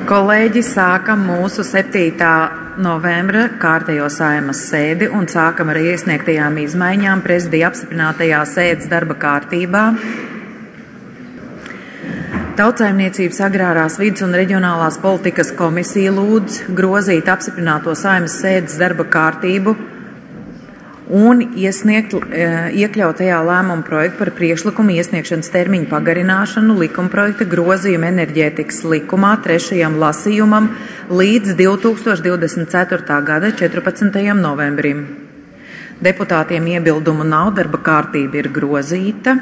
Kolēģi, sākam mūsu 7. novembra kārtējo Saeimas sēdi un sākam ar iesniegtajām izmaiņām prezidija apstiprinātajā sēdes darba kārtībā. Tautsaimniecības agrārās vides un reģionālās politikas komisija lūdz grozīt apstiprināto Saeimas sēdes darba kārtību un iekļaut tajā lēmumu projektu par priekšlikumu iesniegšanas termiņu pagarināšanu likumprojekta grozījuma enerģētikas likumā 3. lasījumam līdz 2024. gada 14. novembrim. Deputātiem iebildumu nav, darba kārtība ir grozīta.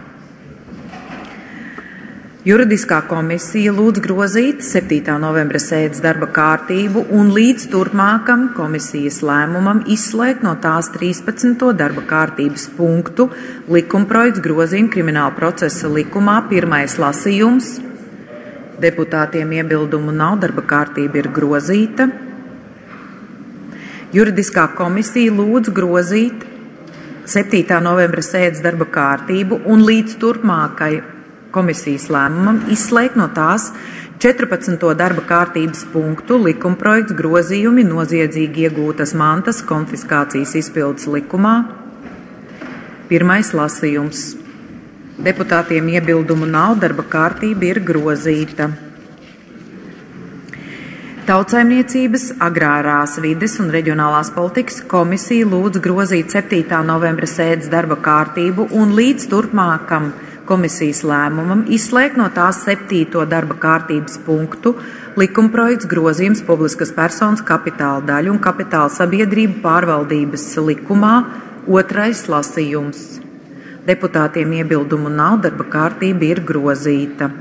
Juridiskā komisija lūdz grozīt 7. novembra sēdes darba kārtību un līdz turpmākam komisijas lēmumam izslēgt no tās 13. darba kārtības punktu likumprojekts grozījuma krimināla procesa likumā 1. lasījums. Deputātiem iebildumu nav, darba kārtība ir grozīta. Juridiskā komisija lūdz grozīt 7. novembra sēdes darba kārtību un līdz turpmākai komisijas lēmumam izslēgt no tās 14. darba kārtības punktu likumprojekts grozījumi noziedzīgi iegūtas mantas konfiskācijas izpildes likumā 1. lasījums. Deputātiem iebildumu nav, darba kārtība ir grozīta. Tautsaimniecības, agrārās vides un reģionālās politikas komisija lūdz grozīt 7. novembra sēdes darba kārtību un līdz turpmākam komisijas lēmumam izslēgt no tās 7. darba kārtības punktu likumprojekts grozījums publiskas personas kapitāla daļu un kapitāla sabiedrību pārvaldības likumā 2. lasījums. Deputātiem iebildumu nav, darba kārtība ir grozīta.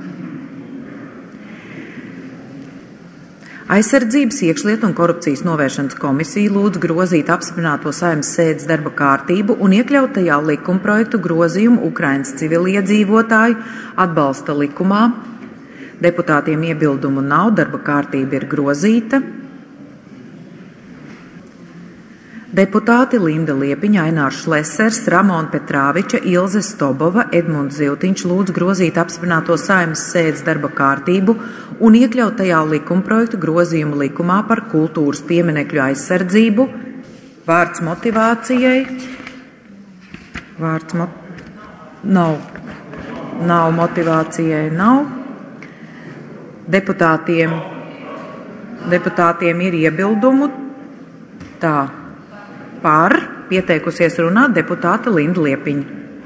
Aizsardzības, iekšlietu un korupcijas novēršanas komisija lūdz grozīt apstiprināto Saeimas sēdes darba kārtību un iekļaut tajā likumprojektu grozījumu Ukrainas civiliedzīvotāju atbalsta likumā. Deputātiem iebildumu nav, darba kārtība ir grozīta. Deputāti Linda Liepiņa, Ainārs Šlesers, Ramona Petrāviča, Ilze Stobova, Edmunds Ziltiņš lūdz grozīt apstiprināto Saeimas sēdes darba kārtību un iekļaut tajā likumprojektu grozījumu likumā par kultūras pieminekļu aizsardzību. Vārds motivācijai. Nav motivācijai, nav. Deputātiem ir iebildumu. Tā. Par pieteikusies runāt deputāte Linda Liepiņa.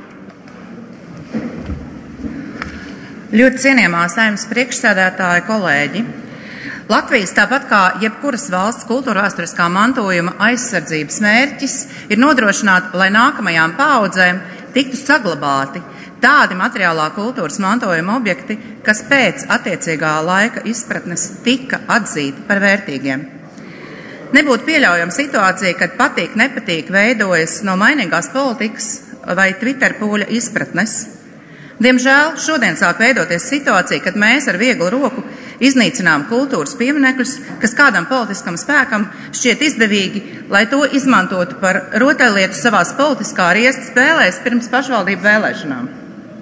Ļoti cienījamā Saeimas priekšsēdētāja, kolēģi. Latvijas, tāpat kā jebkuras valsts kultūra vēsturiskā mantojuma aizsardzības mērķis, ir nodrošināt, lai nākamajām paaudzēm tiktu saglabāti tādi materiālā kultūras mantojuma objekti, kas pēc attiecīgā laika izpratnes tika atzīti par vērtīgiem. Nebūtu pieļaujama situācija, kad patīk, nepatīk veidojas no mainīgās politikas vai Twitter pūļa izpratnes. Diemžēl šodien sāk veidoties situācija, kad mēs ar vieglu roku iznīcinām kultūras pieminekļus, kas kādam politiskam spēkam šķiet izdevīgi, lai to izmantotu par rotaļlietu savās politiskā riesta spēlēs pirms pašvaldību vēlēšanām.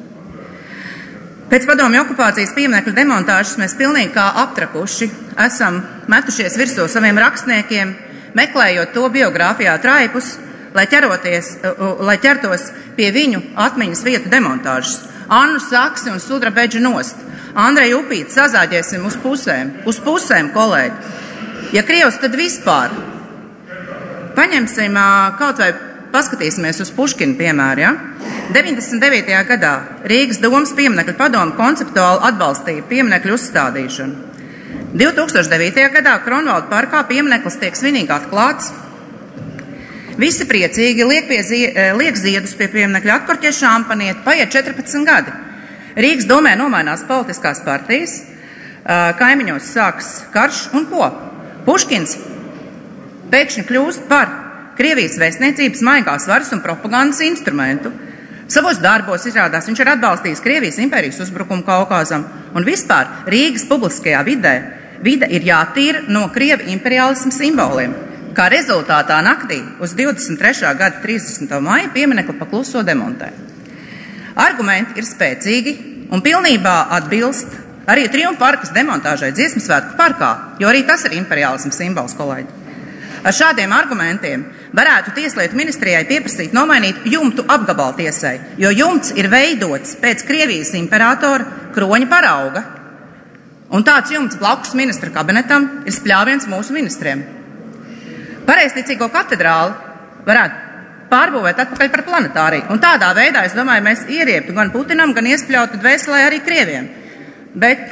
Pēc padomju okupācijas pieminekļu demontāžas mēs pilnīgi kā aptrakuši esam metušies virsū saviem rakstniekiem, meklējot to biogrāfijā traipus, lai ķertos pie viņu atmiņas vietu demontāžas. Annu Saksi un Sudra Bedžu nost. Andreju Upīti sazāģēsim uz pusēm, kolēģi. Ja Krievs, tad vispār. Paņemsim kaut vai paskatīsimies uz Puškina piemēru, ja? 99. gadā Rīgas domas pieminekļu padomu konceptuāli atbalstīja pieminekļu uzstādīšanu. 2009. gadā Kronvalda parkā piemineklis tiek svinīgi atklāts. Visi priecīgi liek ziedus pie pieminekļa atkorķie šampanieti, paiet 14 gadi. Rīgas domē nomainās politiskās partijas, kaimiņos sāks karš un ko? Puškins pēkšņi kļūst par Krievijas vēstniecības maigās varas un propagandas instrumentu. Savos darbos izrādās viņš ir atbalstījis Krievijas impērijas uzbrukumu Kaukāzam un vispār Rīgas publiskajā vide ir jātīra no Krievu imperiālismu simboliem. Kā rezultātā naktī uz 23. gada 30. maija pieminekli pakluso demontē. Argumenti ir spēcīgi un pilnībā atbilst Arī triumfa arkas demontāžai Dziesmu svētku parkā, jo arī tas ir imperiālisma simbols, kolēģi. Ar šādiem argumentiem varētu Tieslietu ministrijai pieprasīt nomainīt jumtu apgabaltiesai, jo jumts ir veidots pēc Krievijas imperatora Kroņa parauga. Un tāds jumts blakus ministra kabinetam ir spļāviens mūsu ministriem. Pareizticīgo katedrāli varētu pārbūvēt atpakaļ par planetāriju. Un tādā veidā, es domāju, mēs ieriebtu gan Putinam, gan iespļautu dvēselē arī Krieviem. Bet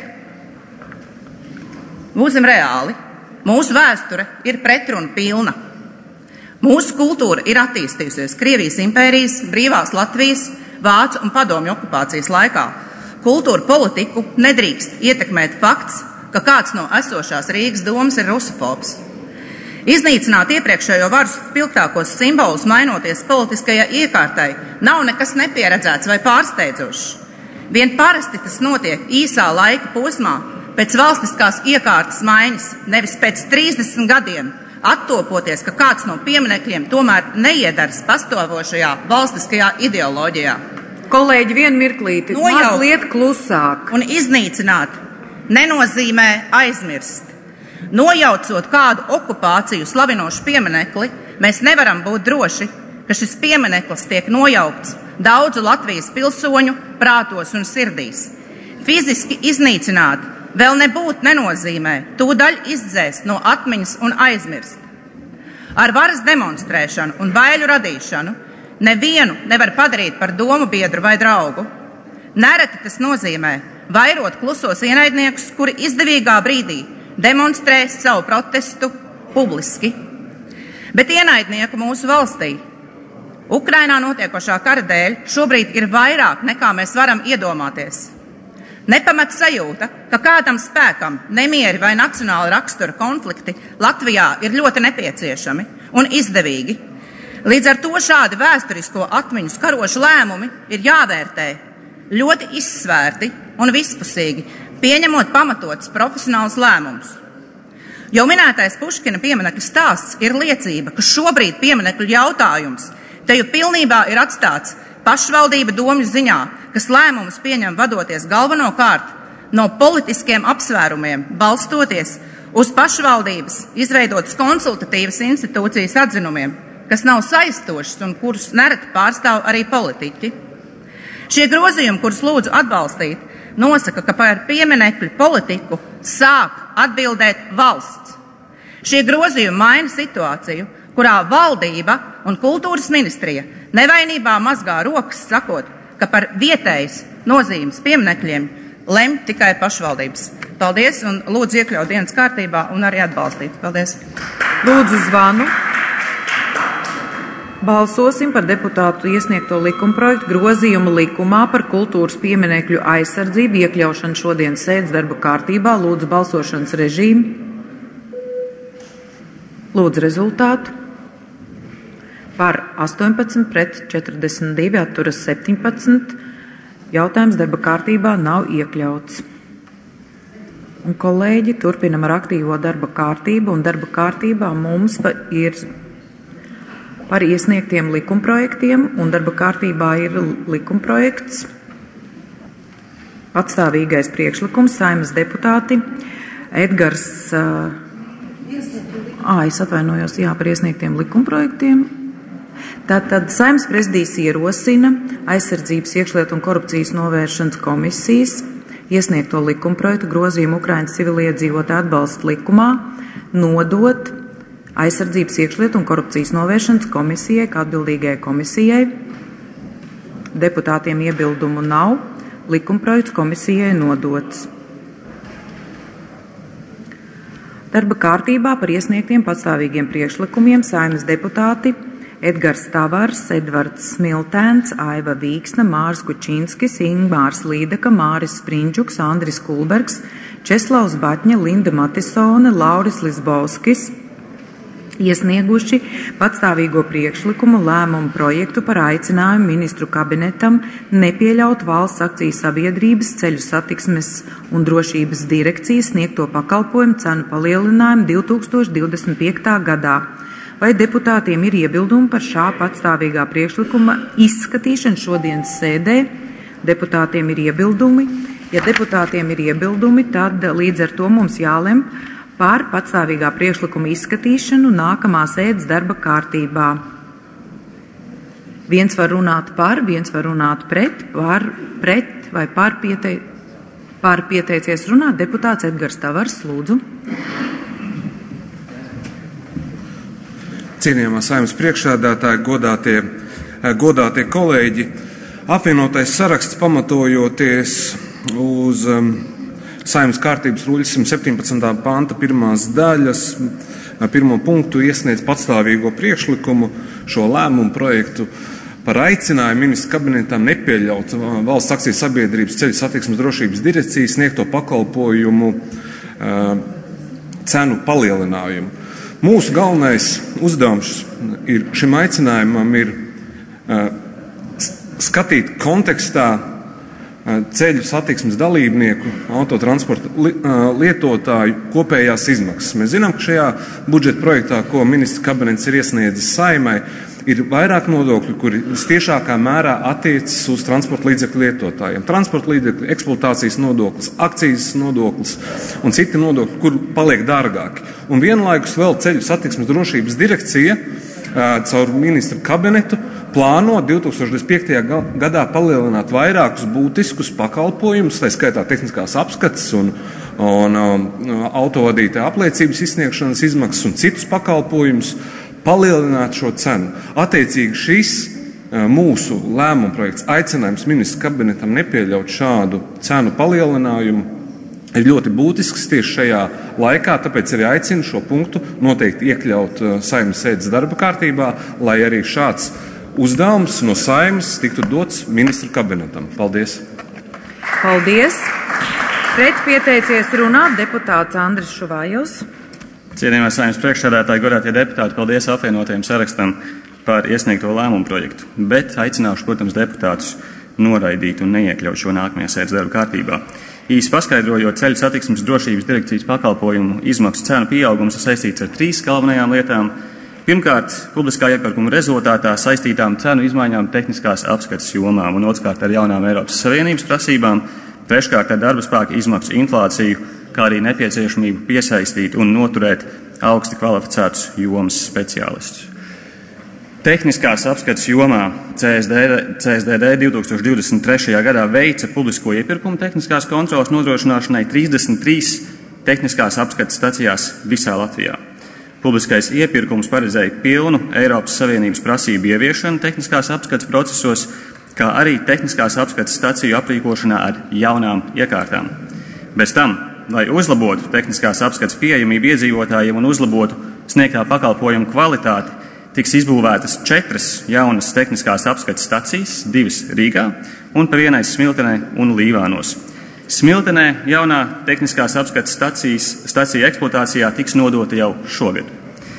būsim reāli. Mūsu vēsture ir pretruna pilna. Mūsu kultūra ir attīstījusies Krievijas impērijas, brīvās Latvijas, Vācu un Padomju okupācijas laikā. Kultūra politiku nedrīkst ietekmēt fakts, ka kāds no esošās Rīgas domas ir rusofobs. Iznīcināt iepriekšējo varu spilgtākos simbolus, mainoties politiskajai iekārtai, nav nekas nepieredzēts vai pārsteidzošs. Vien parasti tas notiek īsā laika posmā, pēc valstiskās iekārtas maiņas, nevis pēc 30 gadiem, attopoties, ka kāds no pieminekļiem tomēr neiedaras pastāvošajā valstiskajā ideoloģijā. Kolēģi, vienu mirklīti, mazliet klusāk. Un iznīcināt nenozīmē aizmirst. Nojaucot kādu okupāciju slavinošu pieminekli, mēs nevaram būt droši, ka šis piemineklis tiek nojaukts daudzu Latvijas pilsoņu prātos un sirdīs. Fiziski iznīcināt vēl nebūt nenozīmē tūdaļ izdzēst no atmiņas un aizmirst. Ar varas demonstrēšanu un baiļu radīšanu nevienu nevar padarīt par domu biedru vai draugu. Nereti tas nozīmē vairot klusos ienaidniekus, kuri izdevīgā brīdī demonstrē savu protestu publiski. Bet ienaidnieku mūsu valstī Ukrainā notiekošā kara dēļ šobrīd ir vairāk nekā mēs varam iedomāties. Nepamat sajūta, ka kādam spēkam nemieri vai nacionāla rakstura konflikti Latvijā ir ļoti nepieciešami un izdevīgi. Līdz ar to šādi vēsturisko atmiņu skarošu lēmumi ir jāvērtē ļoti izsvērti un vispusīgi, pieņemot pamatotus profesionālus lēmumus. Jau minētais Puškina pieminekļa stāsts ir liecība, ka šobrīd pieminekļu jautājums te jau pilnībā ir atstāts pašvaldība domju ziņā, kas lēmumus pieņem vadoties galvenokārt no politiskiem apsvērumiem, balstoties uz pašvaldības izveidotas konsultatīvas institūcijas atzinumiem, kas nav saistošas un kurus nereti pārstāv arī politiķi. Šie grozījumi, kurus lūdzu atbalstīt, nosaka, ka par pieminekļu politiku sāk atbildēt valsts. Šie grozījumi maina situāciju, kurā valdība un kultūras ministrija nevainībā mazgā rokas, sakot, ka par vietējas nozīmes pieminekļiem lemj tikai pašvaldības. Paldies un lūdzu iekļaut dienas kārtībā un arī atbalstīt. Paldies. Lūdzu zvanu. Balsosim par deputātu iesniegto likumprojektu grozījumu likumā par kultūras pieminekļu aizsardzību iekļaušanu šodienas sēdes darba kārtībā. Lūdzu balsošanas režīmu. Lūdzu rezultātu. Par 18 pret 42 atturas 17. Jautājums darba kārtībā nav iekļauts. Un kolēģi, turpinam ar aktīvo darba kārtību, un darba kārtībā mums ir par iesniegtiem likumprojektiem, un darba kārtībā ir likumprojekts, patstāvīgais priekšlikums, Saeimas deputāti Edgars, es atvainojos, par iesniegtiem likumprojektiem. Tātad Saeimas prezidijs ierosina aizsardzības, iekšlietu un korupcijas novēršanas komisijas iesniegto likumprojektu grozījumu Ukrainas civiliedzīvotāju atbalsta likumā nodot aizsardzības, iekšlietu un korupcijas novēršanas komisijai, kā atbildīgajai komisijai. Deputātiem iebildumu nav. Likumprojekts komisijai nodots. Darba kārtībā par iesniegtiem patstāvīgiem priekšlikumiem Saeimas deputāti Edgars Tavars, Edvards Smiltēns, Aiva Vīksna, Māris Kučinskis, Ingmārs Līdeka, Māris Sprindžuks, Andris Kulbergs, Česlavs Batņa, Linda Matisone, Lauris Lisbovskis iesnieguši patstāvīgo priekšlikumu lēmumu projektu par aicinājumu ministru kabinetam nepieļaut valsts akciju sabiedrības ceļu satiksmes un drošības direkcijas sniegto pakalpojumu cenu palielinājumu 2025. gadā. Vai deputātiem ir iebildumi par šā patstāvīgā priekšlikuma izskatīšanu šodienas sēdē? Deputātiem ir iebildumi. Ja deputātiem ir iebildumi, tad līdz ar to mums jālem par patstāvīgā priekšlikuma izskatīšanu nākamā sēdes darba kārtībā. Viens var runāt par, viens var runāt pret vai par pieteicies runāt deputāts Edgars Tavars, lūdzu. Cienījamā Saeimas priekšsēdētāji, godātie kolēģi, apvienotais saraksts pamatojoties uz Saeimas kārtības ruļas 117. panta pirmās daļas pirmo punktu iesniedz patstāvīgo priekšlikumu šo lēmumu projektu par aicinājumu ministra kabinetam nepieļaut valsts akciju sabiedrības ceļu satiksmes drošības direkcijas sniegto pakalpojumu cenu palielinājumu. Mūsu galvenais uzdevums šim aicinājumam ir skatīt kontekstā ceļu satiksmes dalībnieku, autotransporta lietotāju kopējās izmaksas. Mēs zinām, ka šajā budžeta projektā, ko ministra kabinets ir iesniedzis Saeimai, ir vairāk nodokļu, kuri tiešākā mērā attiecas uz transporta līdzekļu lietotājiem. Transporta līdzekļu eksploatācijas nodoklis, akcijas nodoklis un citi nodokļi, kur paliek dārgāki. Un vienlaikus vēl ceļu satiksmes drošības direkcija caur ministra kabinetu plāno 2025. gadā palielināt vairākus būtiskus pakalpojumus, tā skaitā tehniskās apskates un autovadītāja apliecības izsniegšanas izmaksas un citus pakalpojumus, palielināt šo cenu. Attiecīgi šis mūsu lēmuma projekts aicinājums ministra kabinetam nepieļaut šādu cenu palielinājumu ir ļoti būtisks tieši šajā laikā, tāpēc arī aicinu šo punktu noteikti iekļaut Saeimas sēdes darba kārtībā, lai arī šāds uzdevums no Saeimas tiktu dots ministru kabinetam. Paldies! Paldies! Pret pieteicies runāt deputāts Andris Šuvājovs. Cienījamā Saeimas priekšsēdētāji, godātie deputāti, paldies apvienotajam sarakstam par iesniegto lēmumu projektu, bet aicināšu, protams, deputātus noraidīt un neiekļaut šo nākamajā sēdes darba kārtībā. Īsi paskaidrojot, ceļu satiksmes drošības direkcijas pakalpojumu izmaksu cenu pieaugums ir saistīts ar 3 galvenajām lietām. Pirmkārt, publiskā iepirkuma rezultātā saistītām cenu izmaiņām tehniskās apskates jomām un otrkārt ar jaunām Eiropas Savienības prasībām, treškārt ar darba spēka izmaksu inflāciju, kā arī nepieciešamību piesaistīt un noturēt augsti kvalificētus jomas speciālistus. Tehniskās apskates jomā CSDD 2023. gadā veica publisko iepirkumu tehniskās kontrolas nodrošināšanai 33 tehniskās apskates stacijās visā Latvijā. Publiskais iepirkums paredzēja pilnu Eiropas Savienības prasību ieviešanu tehniskās apskates procesos, kā arī tehniskās apskates staciju aprīkošanā ar jaunām iekārtām. Bez tam, lai uzlabotu tehniskās apskates pieejamību iedzīvotājiem un uzlabotu sniegtā pakalpojuma kvalitāti, tiks izbūvētas 4 jaunas tehniskās apskates stacijas, 2 Rīgā un par 1 Smiltenē un Līvānos. Smiltenē jaunā tehniskās apskates stacija eksploatācijā tiks nodota jau šogad.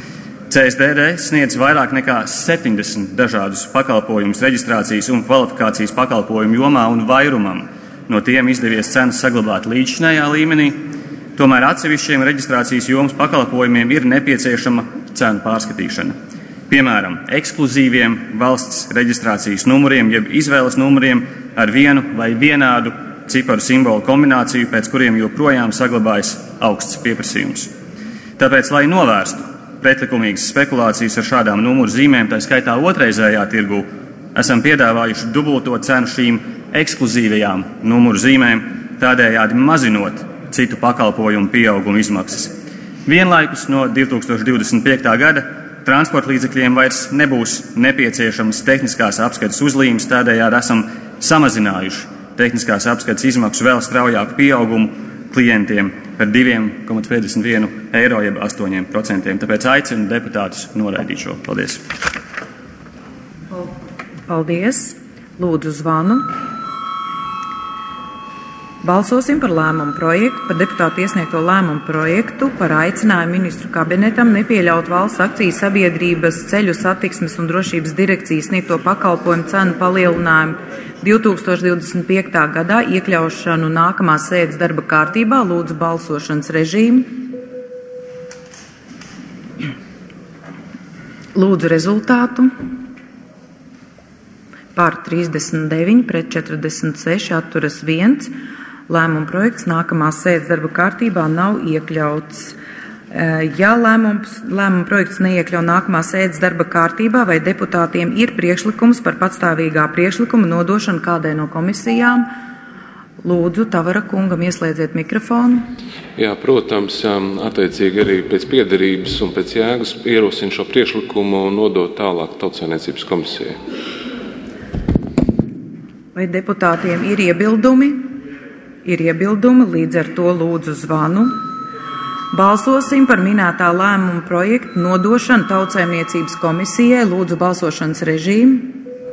CSDD sniedz vairāk nekā 70 dažādus pakalpojumus reģistrācijas un kvalifikācijas pakalpojumu jomā un vairumam no tiem izdevies cenas saglabāt līdzšinējā līmenī, tomēr atsevišķiem reģistrācijas jomas pakalpojumiem ir nepieciešama cenu pārskatīšana. Piemēram, ekskluzīviem valsts reģistrācijas numuriem, jeb izvēles numuriem ar vienu vai vienādu ciparu simbolu kombināciju, pēc kuriem joprojām saglabājas augsts pieprasījums. Tāpēc, lai novērstu pretlikumīgas spekulācijas ar šādām numuru zīmēm, tā skaitā otrreizējā tirgū, esam piedāvājuši dubulto cenu šīm ekskluzīvajām numuru zīmēm, tādējādi mazinot citu pakalpojumu pieauguma izmaksas. Vienlaikus no 2025. gada transporta līdzekļiem vairs nebūs nepieciešams tehniskās apskates uzlīmes, tādējādi esam samazinājuši tehniskās apskates izmaksu vēl straujāku pieaugumu klientiem par 2,51 eiro, jeb 8%. Tāpēc aicinu deputātus noraidīt šo. Paldies! Paldies! Lūdzu zvanu. Balsosim par lēmumu projektu, par deputātu iesniegto lēmumu projektu par aicinājumu ministru kabinetam nepieļaut valsts akciju sabiedrības ceļu satiksmes un drošības direkcijas sniegto pakalpojumu cenu palielinājumu 2025. gadā iekļaušanu nākamās sēdes darba kārtībā. Lūdzu balsošanas režīmu. Lūdzu rezultātu. Par 39, pret 46, atturas 1. lēmuma projekts nākamās sēdes darba kārtībā nav iekļauts. Ja lēmuma projekts neiekļauj nākamās sēdes darba kārtībā, vai deputātiem ir priekšlikums par patstāvīgā priekšlikuma nodošanu kādai no komisijām? Lūdzu, Tavara kungam ieslēdziet mikrofonu. Jā, protams, attiecīgi arī pēc piederības un pēc jēgas ierosina šo priekšlikumu un nodot tālāk Tautsaimniecības komisijai. Vai deputātiem ir iebildumi? Ir iebildumi, līdz ar to lūdzu zvanu. Balsosim par minētā lēmuma projektu nodošanu Tautsaimniecības komisijai. Lūdzu balsošanas režīmu.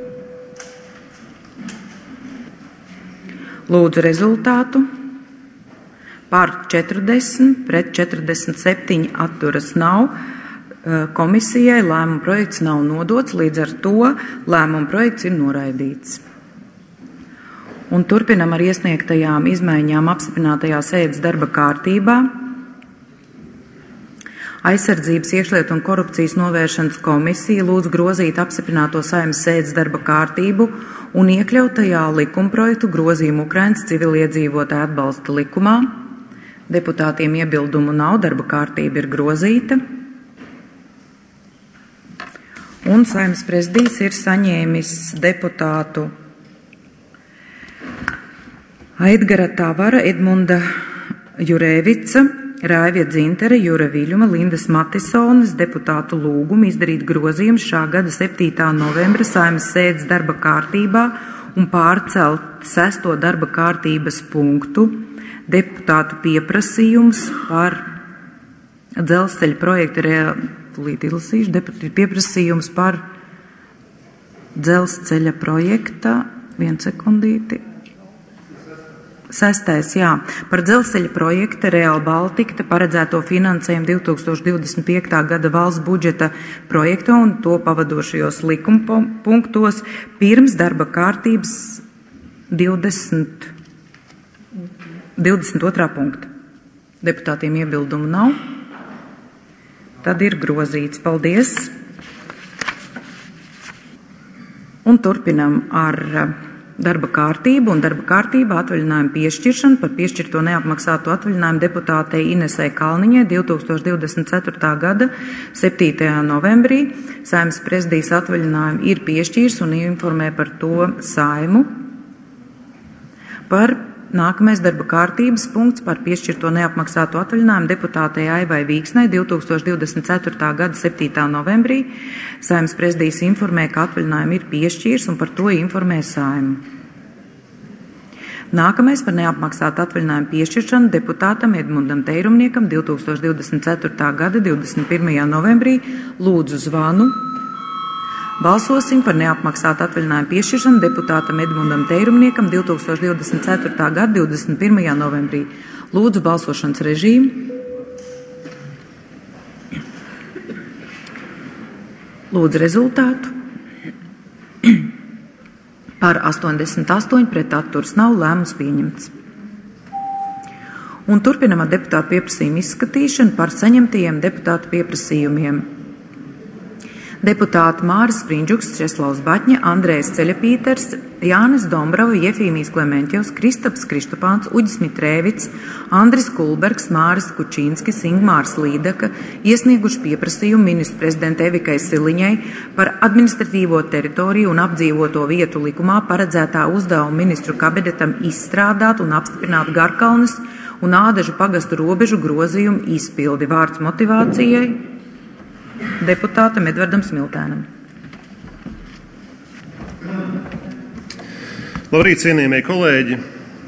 Lūdzu rezultātu. Par 40, pret 47 atturas nav. Komisijai lēmuma projekts nav nodots, līdz ar to lēmuma projekts ir noraidīts. Un turpinam ar iesniegtajām izmaiņām apstiprinātajā sēdes darba kārtībā. Aizsardzības, iekšlietu un korupcijas novēršanas komisija lūdz grozīt apstiprināto Saeimas sēdes darba kārtību un iekļaut tajā likumprojektu grozījumu Ukrainas civiliedzīvotāju atbalsta likumā. Deputātiem iebildumu nav, darba kārtība ir grozīta. Un Saeimas prezidijs ir saņēmis deputātu Aidgara Tavara, Edmunda Jurēvica, Raivja Dzintere, Jura Viļuma, Lindas Matisonas deputātu lūgumu izdarīt grozījumus šā gada 7. novembra Saeimas sēdes darba kārtībā un pārcelt 6. darba kārtības punktu deputātu pieprasījums par dzelzceļa projektu pieprasījums par dzelzceļa projekta, 1 sekundīti. 6. Par dzelzceļa projekta Real Baltica paredzēto finansējumu 2025. gada valsts budžeta projektā un to pavadošajos likuma punktos pirms darba kārtības 22. punkta. Deputātiem iebildumu nav. Tad ir grozīts. Paldies. Un turpinam ar darba kārtību un darba kārtībā atvaļinājumu piešķiršanu par piešķirto neapmaksāto atvaļinājumu deputātei Inesei Kalniņai 2024. gada 7. novembrī. Saeimas prezidijas atvaļinājumu ir piešķīrs un informē par to Saimu. Par nākamais darba kārtības punkts par piešķirto neapmaksāto atvaļinājumu deputātei Aivai Vīksnai 2024. gada 7. novembrī. Saeimas prezidijas informē, ka atvaļinājumu ir piešķīrs un par to informē Saimu. Nākamais par neapmaksātu atvaļinājumu piešķiršanu deputātam Edmundam Teirumniekam 2024. gada 21. novembrī. Lūdzu zvanu. Balsosim par neapmaksātu atvaļinājumu piešķiršanu deputātam Edmundam Teirumniekam 2024. gada 21. novembrī. Lūdzu balsošanas režīmu. Lūdzu rezultātu. Par 88 pret atturas nav, lēmums pieņemts. Un turpinam ar deputātu pieprasījumu izskatīšanu par saņemtajiem deputātu pieprasījumiem. Deputāti Māris Sprindžuks, Česlavs Baķņa, Andrejs Ceļapīters, Jānis Dombrava, Jefīmijs Klementjevs, Kristaps Kristupāns, Uģis Mitrēvits, Andris Kulbergs, Māris Kučīnskis, Ingmārs Līdaka iesnieguši pieprasījumu ministru prezidentei Evikai Siliņai par administratīvo teritoriju un apdzīvoto vietu likumā paredzētā uzdevuma ministru kabinetam izstrādāt un apstiprināt Garkalnes un Ādažu pagastu robežu grozījumu izpildi. Vārds motivācijai deputātam Edvardam Smiltēnam. Labrīt, cienījamie kolēģi!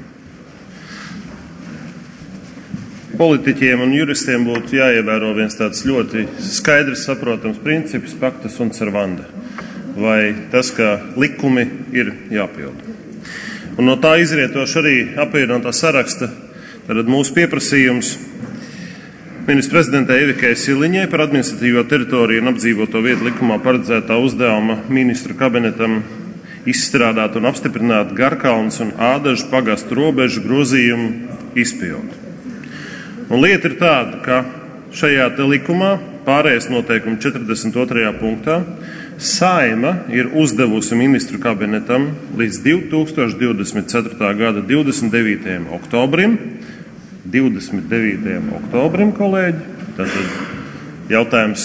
Politiķiem un juristiem būtu jāievēro viens tāds ļoti skaidrs, saprotams princips – pacta sunt servanda, vai tas, ka likumi ir jāpilda. Un no tā izrietoši arī apvienotā saraksta, tad mūsu pieprasījums ministra prezidentei Evikai Siliņai par administratīvo teritoriju un apdzīvoto vietu likumā paredzētā uzdevuma ministru kabinetam izstrādāt un apstiprināt Garkalnes un Ādažu pagastu robežu grozījumu izpildi. Un lieta ir tāda, ka šajā te likumā pārējais noteikuma 42. punktā Saeima ir uzdevusi ministru kabinetam līdz 2024. gada 29. oktobrim. 29. oktobrim, kolēģi. Tātad jautājums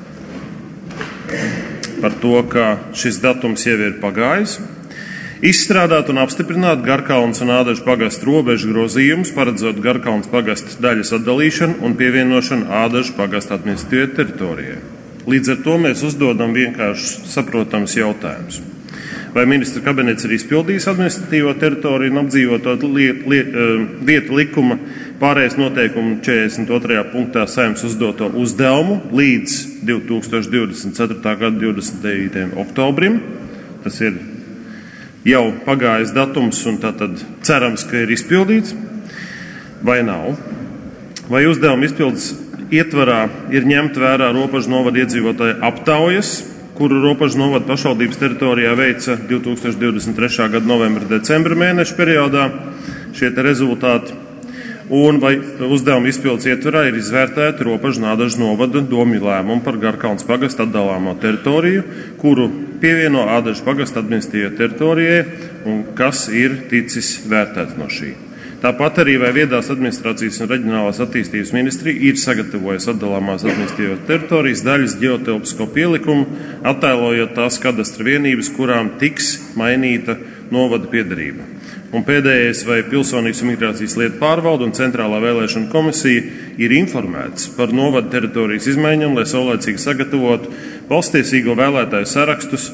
par to, ka šis datums jau ir pagājis. Izstrādāt un apstiprināt Garkalnes un Ādažu pagasta robežu grozījumus, paredzot Garkalnes pagasta daļas atdalīšanu un pievienošanu Ādažu pagasta administratīvajai teritorijai. Līdz ar to mēs uzdodam vienkārši saprotams jautājums. Vai ministra kabinets ir izpildījis administratīvo teritoriju un apdzīvoto vietu likuma pārējais noteikumu 42. punktā Saeimas uzdoto uzdevumu līdz 2024. gada 29. oktobrim? Tas ir jau pagājis datums un tātad cerams, ka ir izpildīts vai nav? Vai uzdevuma izpildes ietvarā ir ņemt vērā Ropažu novada iedzīvotāju aptaujas, kuru Ropažu novada pašvaldības teritorijā veica 2023. gada novembra-decembra mēneša periodā šie rezultāti, un vai uzdevuma izpildes ietvarā ir izvērtēti Ropažu un Ādažu novada domju lēmumu par Garkalnes pagasta atdalāmo teritoriju, kuru pievieno Ādažu pagasta administratīvajai teritorijai un kas ir ticis vērtēts no šī. Tāpat arī vai viedās administrācijas un reģionālās attīstības ministrija ir sagatavojusi atdalāmās administratīvās teritorijas daļas ģeotelpisko pielikumu, attēlojot tās kadastra vienības, kurām tiks mainīta novada piederība. Un pēdējais, vai Pilsonības un migrācijas lietu pārvalde un Centrālā vēlēšana komisija ir informēts par novada teritorijas izmaiņām, lai saulēcīgi sagatavotu valstiesīgo vēlētāju sarakstus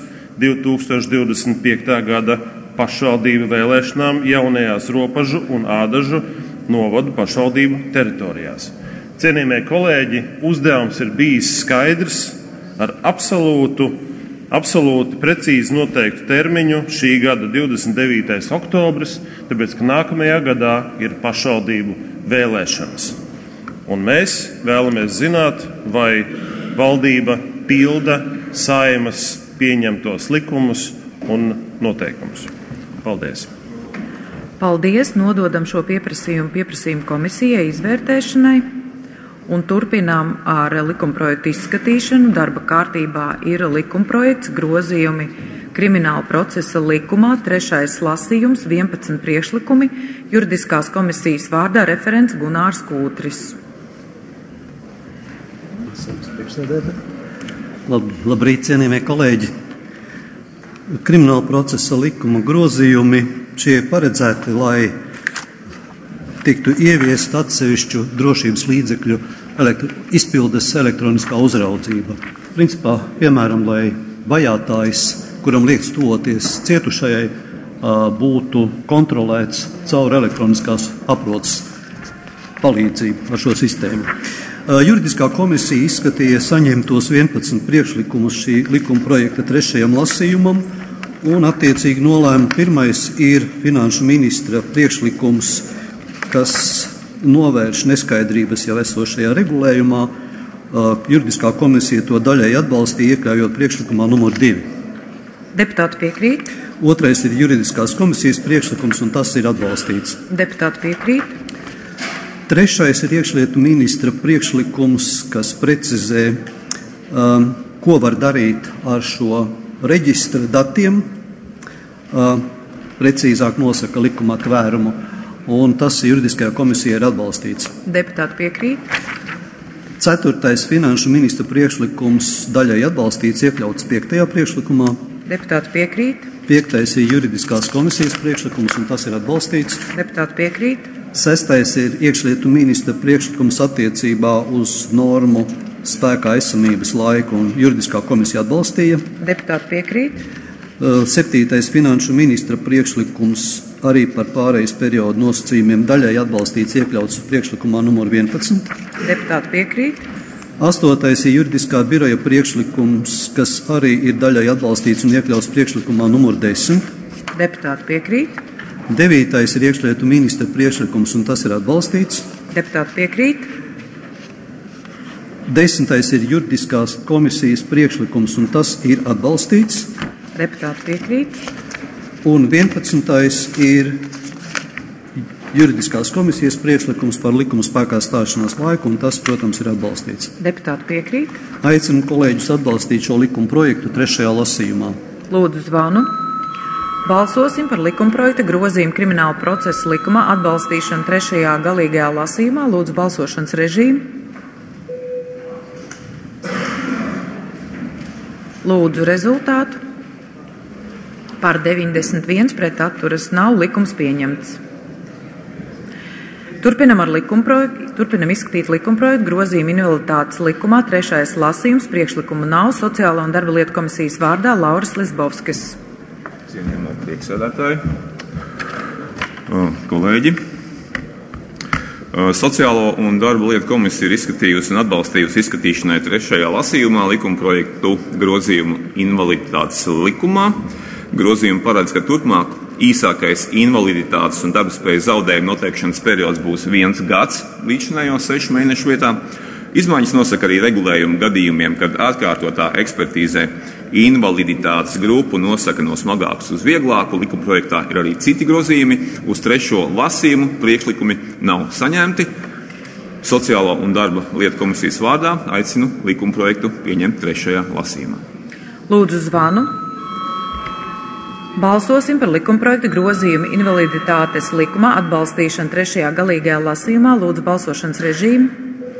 2025. gada pašvaldību vēlēšanām jaunajās Ropažu un Ādažu novadu pašvaldību teritorijās. Cienījamie kolēģi, uzdevums ir bijis skaidrs ar absolūti precīzi noteiktu termiņu šī gada 29. oktobris, tāpēc, ka nākamajā gadā ir pašvaldību vēlēšanas. Un mēs vēlamies zināt, vai valdība pilda Saeimas pieņemtos likumus un noteikumus. Paldies! Paldies! Nododam šo pieprasījumu komisijai izvērtēšanai un turpinām ar likumprojektu izskatīšanu. Darba kārtībā ir likumprojekts grozījumi Krimināla procesa likumā, 3. lasījums, 11 priekšlikumi, juridiskās komisijas vārdā referents Gunārs Kūtris. Labrīt, cienījamie kolēģi! Krimināla procesa likuma grozījumi šie paredzēti, lai tiktu ieviest atsevišķu drošības līdzekļu izpildes elektroniskā uzraudzība. Principā, piemēram, lai vajātājs, kuram liekas tuvoties cietušajai, būtu kontrolēts caur elektroniskās aproces palīdzību ar šo sistēmu. Juridiskā komisija izskatīja saņemtos 11 priekšlikumus šī likuma projekta 3. lasījumam, un attiecīgi nolēma pirmais ir finanšu ministra priekšlikums, kas novērš neskaidrības jau esošajā regulējumā. Juridiskā komisija to daļai atbalstīja, iekļaujot priekšlikumā numur 2. Deputāti piekrīt? Otrais ir juridiskās komisijas priekšlikums, un tas ir atbalstīts. Deputāti piekrīt? Trešais ir iekšlietu ministra priekšlikums, kas precizē, ko var darīt ar šo reģistra datiem, precīzāk nosaka likuma tvērumu, un tas juridiskajā komisijā ir atbalstīts. Deputāti piekrīt? Ceturtais finanšu ministra priekšlikums daļai atbalstīts, iekļauts 5. priekšlikumā. Deputāti piekrīt? Piektais ir juridiskās komisijas priekšlikums, un tas ir atbalstīts. Deputāti piekrīt? Sestais ir iekšlietu ministra priekšlikums attiecībā uz normu spēkā esamības laiku, un juridiskā komisija atbalstīja. Deputāti piekrīt? Septītais finanšu ministra priekšlikums arī par pārejas periodu nosacījumiem daļai atbalstīts, iekļauts priekšlikumā numur 11. Deputāti piekrīt? Astotais ir juridiskā biroja priekšlikums, kas arī ir daļai atbalstīts un iekļauts priekšlikumā numur 10. Deputāti piekrīt? Devītais ir iekšlietu ministra priekšlikums, un tas ir atbalstīts. Deputāti piekrīt? Desmitais ir juridiskās komisijas priekšlikums, un tas ir atbalstīts. Deputāti piekrīt? Un 11. ir juridiskās komisijas priekšlikums par likuma spēkā stāšanās laiku, un tas, protams, ir atbalstīts. Deputāti piekrīt. Aicinu kolēģus atbalstīt šo likuma projektu 3. lasījumā. Lūdzu zvanu. Balsosim par likumprojekta grozījumu Krimināla procesa likumā atbalstīšanu 3. galīgajā lasījumā. Lūdzu balsošanas režīmu. Lūdzu rezultātu. Par 91 pret atturas nav, likums pieņemts. Turpinam izskatīt likumprojektu grozījumu invaliditātes likumā 3. lasījums. Priekšlikumu nav. Sociālo un darba lietu komisijas vārdā Lauris Lisbovskis. Cienījamie priekšsēdētāji, kolēģi. Sociālo un darba lietu komisija ir izskatījusi un atbalstījusi izskatīšanai 3. lasījumā likumprojektu grozījumu invaliditātes likumā. Grozījumi paredz, ka turpmāk īsākais invaliditātes un darbspējas zaudējuma noteikšanas periods būs 1 gads līdzinējo 6 mēnešu vietā. Izmaiņas nosaka arī regulējumu gadījumiem, kad atkārtotā ekspertīzē invaliditātes grupu nosaka no smagākas uz vieglāku. Likumprojektā ir arī citi grozījumi. Uz 3. lasījumu priekšlikumi nav saņemti. Sociālo un darba lietu komisijas vārdā aicinu likumprojektu pieņemt 3. lasījumā. Lūdzu zvanu. Balsosim par likumprojekta grozījumu invaliditātes likumā atbalstīšanu 3. galīgajā lasījumā. Lūdzu balsošanas režīmu.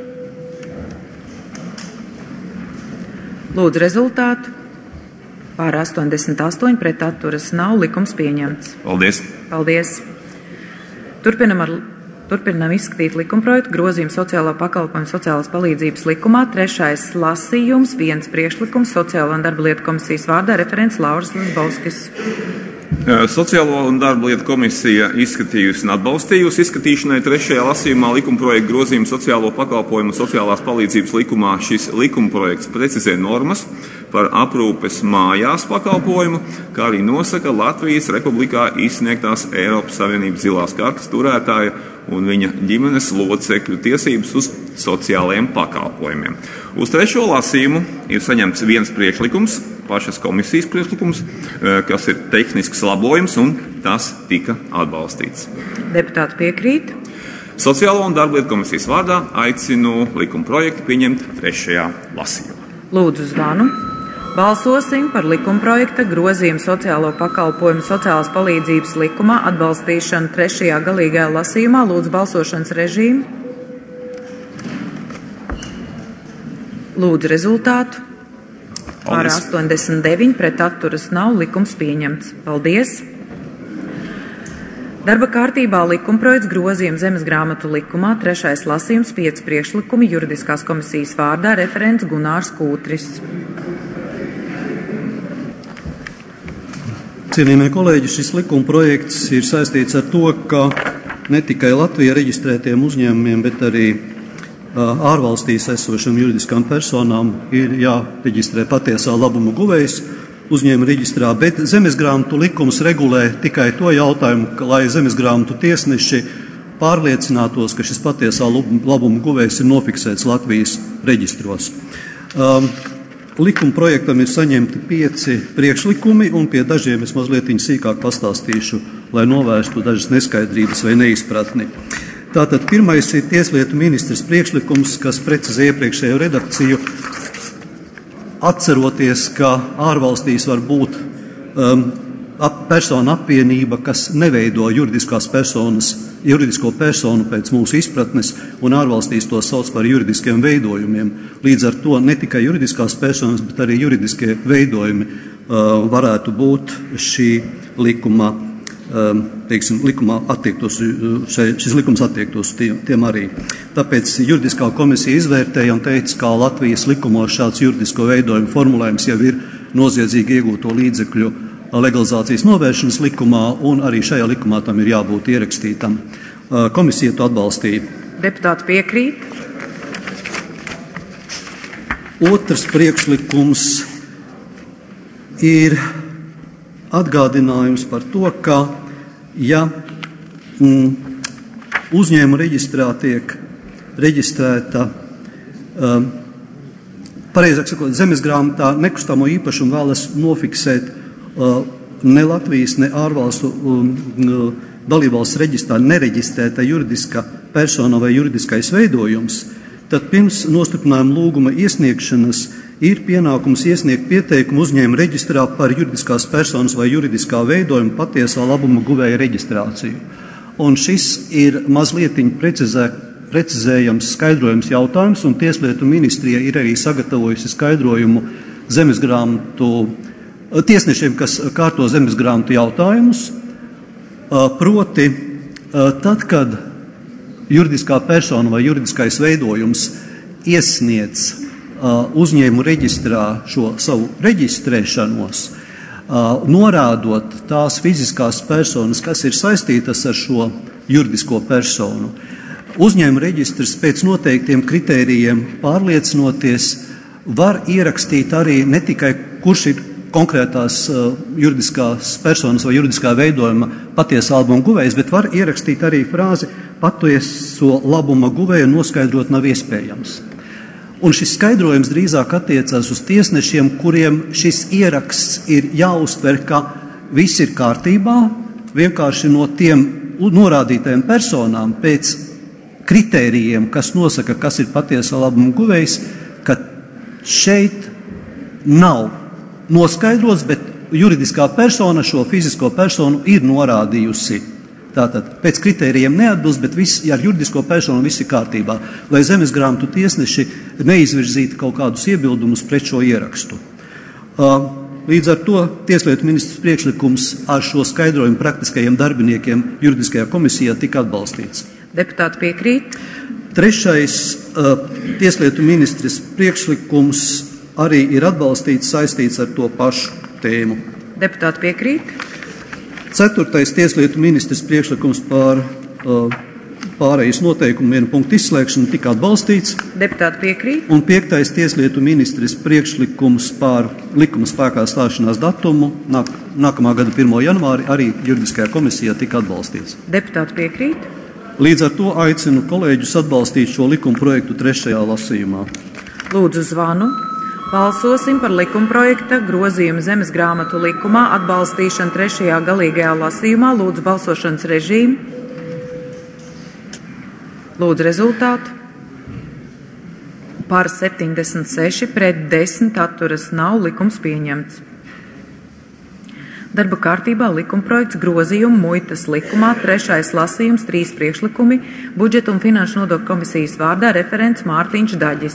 Lūdzu rezultātu. Pār 88 pret atturas nav, likums pieņemts. Paldies. Paldies. Turpinam izskatīt likumprojektu grozījumu sociālo pakalpojumu sociālās palīdzības likumā. 3. lasījums, 1 priekšlikums Sociālo un darba lietu komisijas vārdā referents Lauris Lisbovskis. Sociālo un darba lietu komisija izskatījusi un atbalstījusi izskatīšanai 3. lasījumā likumprojektu grozījumu sociālo pakalpojumu sociālās palīdzības likumā. Šis likumprojekts precizē normas par aprūpes mājās pakalpojumu, kā arī nosaka Latvijas Republikā izsniegtās Eiropas Savienības zilās kartes turētāja un viņa ģimenes locekļu tiesības uz sociālajiem pakalpojumiem. Uz 3. lasījumu ir saņemts 1 priekšlikums, pašas komisijas priekšlikums, kas ir tehnisks labojums, un tas tika atbalstīts. Deputāti piekrīt. Sociālo un darba lietu komisijas vārdā aicinu likumprojektu pieņemt 3. lasījumā. Lūdzu zvanu. Balsosim par likumprojekta grozījumu sociālo pakalpojumu sociālās palīdzības likumā atbalstīšanu 3. galīgajā lasījumā. Lūdzu balsošanas režīmu. Lūdzu rezultātu. Pār 89 pret atturas nav, likums pieņemts. Paldies. Darba kārtībā likumprojekts grozījumu zemesgrāmatu likumā 3. lasījums, 5 priekšlikumi juridiskās komisijas vārdā referents Gunārs Kūtris. Cienījamie kolēģi, šis likuma projekts ir saistīts ar to, ka ne tikai Latvijā reģistrētiem uzņēmumiem, bet arī ārvalstīs esošām juridiskām personām ir jāreģistrē patiesā labuma guvējs uzņēmuma reģistrā, bet zemesgrāmatu likums regulē tikai to jautājumu, ka, lai zemesgrāmatu tiesneši pārliecinātos, ka šis patiesā labuma guvējs ir nofiksēts Latvijas reģistros. Likuma projektam ir saņemti 5 priekšlikumi, un pie dažiem es mazliet sīkāk pastāstīšu, lai novērstu dažas neskaidrības vai neizpratni. Tātad pirmais ir Tieslietu ministres priekšlikums, kas precizē iepriekšējo redakciju, atceroties, ka ārvalstīs var būt persona apvienība, kas neveido juridisko personu pēc mūsu izpratnes, un ārvalstīs to sauc par juridiskiem veidojumiem. Līdz ar to ne tikai juridiskās personas, bet arī juridiskie veidojumi varētu būt šī likuma, šis likums attiektos tiem arī. Tāpēc juridiskā komisija izvērtēja un teica, ka Latvijas likumos šāds juridisko veidojumu formulējums jau ir noziedzīgi iegūto līdzekļu legalizācijas novēršanas likumā, un arī šajā likumā tam ir jābūt ierakstītam. Komisija to atbalstīja. Deputāti piekrīt. Otrs priekšlikums ir atgādinājums par to, ka, ja uzņēmuma reģistrā tiek reģistrēta, pareizāk sakot, zemesgrāmatā nekustamo īpašumu vēlas nofiksēt ne Latvijas, ne ārvalstu dalībvalsts reģistrā nereģistrēta juridiska persona vai juridiskais veidojums, tad pirms nostiprinājuma lūguma iesniegšanas ir pienākums iesniegt pieteikumu uzņēmuma reģistrā par juridiskās personas vai juridiskā veidojuma patiesā labuma guvēja reģistrāciju. Un šis ir mazliet precizējams skaidrojums jautājums, un Tieslietu ministrija ir arī sagatavojusi skaidrojumu zemesgrāmatu tiesnešiem, kas kārto zemesgrāmatu jautājumus. Proti, tad, kad juridiskā persona vai juridiskais veidojums iesniedz uzņēmumu reģistrā šo savu reģistrēšanos, norādot tās fiziskās personas, kas ir saistītas ar šo juridisko personu. Uzņēmuma reģistrs pēc noteiktiem kritērijiem pārliecinoties var ierakstīt arī ne tikai kurš ir konkrētās juridiskās personas vai juridiskā veidojuma patiesā labuma guvējs, bet var ierakstīt arī frāzi patieso labuma guvēju noskaidrot nav iespējams. Un šis skaidrojums drīzāk attiecās uz tiesnešiem, kuriem šis ieraksts ir jāuztver, ka viss ir kārtībā, vienkārši no tiem norādītajiem personām pēc kritērijiem, kas nosaka, kas ir patiesā labuma guvējs, ka šeit nav noskaidrots, bet juridiskā persona šo fizisko personu ir norādījusi. Tātad pēc kritērijiem neatbilst, bet ar juridisko personu viss ir kārtībā, lai zemesgrāmatu tiesneši neizvirzītu kaut kādus iebildumus pret šo ierakstu. Līdz ar to Tieslietu ministrs priekšlikums ar šo skaidrojumu praktiskajiem darbiniekiem juridiskajā komisijā tika atbalstīts. Deputāti piekrīt. Trešais Tieslietu ministrs priekšlikums arī ir atbalstīts, saistīts ar to pašu tēmu. Deputāti piekrīt. Ceturtais Tieslietu ministrs priekšlikums par pārejas noteikumu vienu punktu izslēgšanu tika atbalstīts. Deputāti piekrīt. Un piektais Tieslietu ministrs priekšlikums par likuma spēkā stāšanās datumu nākamā gada 1. janvāri arī juridiskajā komisijā tika atbalstīts. Deputāti piekrīt. Līdz ar to aicinu kolēģus atbalstīt šo likuma projektu 3. lasījumā. Lūdzu zvanu. Balsosim par likumprojekta grozījumu zemesgrāmatu likumā atbalstīšanu 3. galīgajā lasījumā. Lūdzu balsošanas režīmu. Lūdzu rezultātu. Par 76, pret 10 atturas nav, likums pieņemts. Darba kārtībā likumprojekts grozījumu muitas likumā 3. lasījums 3 priekšlikumi budžeta un finanšu nodokļu komisijas vārdā referents Mārtiņš Daģis.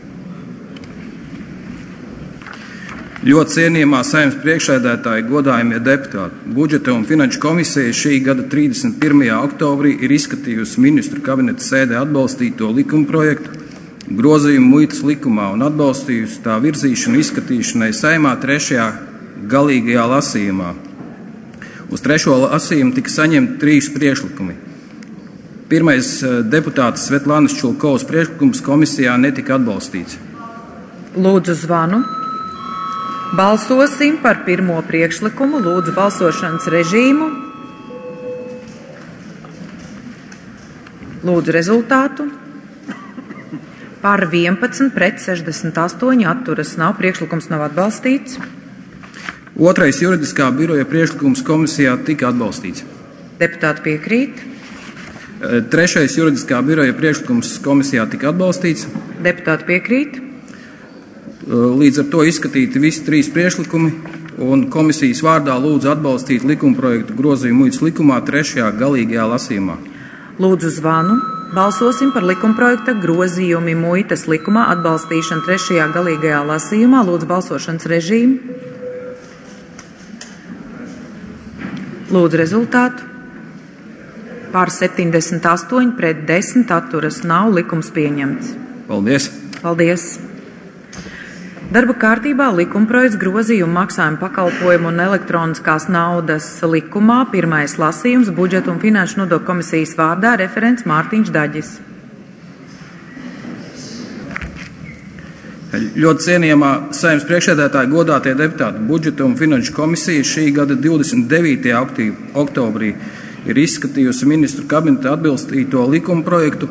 Ļoti cienījamā Saeimas priekšsēdētāji, godājamie deputāti, budžeta un finanšu komisija šī gada 31. oktobrī ir izskatījusi ministru kabineta sēdē atbalstīto likumprojektu grozījumu muitas likumā un atbalstījusi tā virzīšanu izskatīšanai Saeimā 3. galīgajā lasījumā. Uz 3. lasījumu tika saņemti 3 priekšlikumi. Pirmais deputātes Svetlānas Čulkovas priekšlikums komisijā netika atbalstīts. Lūdzu zvanu. Balsosim par pirmo priekšlikumu. Lūdzu balsošanas režīmu. Lūdzu rezultātu. Par 11 pret 68 atturas nav. Priekšlikums nav atbalstīts. Otrais juridiskā biroja priekšlikums komisijā tika atbalstīts. Deputāti piekrīt. Trešais juridiskā biroja priekšlikums komisijā tika atbalstīts. Deputāti piekrīt. Līdz ar to izskatīti visi 3 priekšlikumi un komisijas vārdā lūdzu atbalstīt likumprojektu grozījumu muitas likumā 3. galīgajā lasījumā. Lūdzu zvanu. Balsosim par likumprojekta grozījumi muitas likumā atbalstīšanu 3. galīgajā lasījumā. Lūdzu balsošanas režīmu. Lūdzu rezultātu. Par 78 pret 10 atturas nav, likums pieņemts. Paldies! Paldies! Darba kārtībā likumprojekts grozījumu maksājumu pakalpojumu un elektroniskās naudas likumā 1. lasījums budžeta un finanšu nodokļu komisijas vārdā referents Mārtiņš Daģis. Ļoti cienījamā Saeimas priekšsēdētāja, godātie deputāti, budžeta un finanšu komisija šī gada 29. oktobrī ir izskatījusi ministru kabineta atbalstīto likumprojektu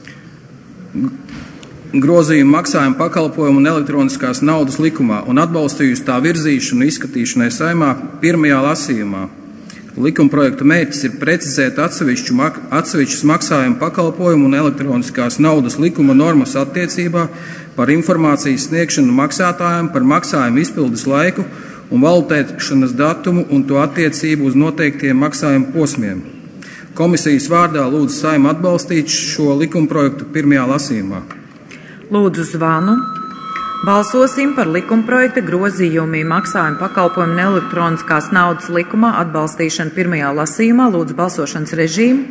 grozījumu maksājumu pakalpojumu un elektroniskās naudas likumā un atbalstījusi tā virzīšanu izskatīšanai Saeimā 1. lasījumā. Likumprojekta mērķis ir precizēt atsevišķus maksājumu pakalpojumu un elektroniskās naudas likuma normas attiecībā par informācijas sniegšanu maksātājiem par maksājumu izpildes laiku un valutēšanas datumu un to attiecību uz noteiktiem maksājumu posmiem. Komisijas vārdā lūdzu Saeimu atbalstīt šo likumprojektu pirmajā lasījumā. Lūdzu zvanu. Balsosim par likumprojekta grozījumiem maksājumu pakalpojumu un elektroniskās naudas likumā atbalstīšanu pirmajā lasījumā. Lūdzu balsošanas režīmu.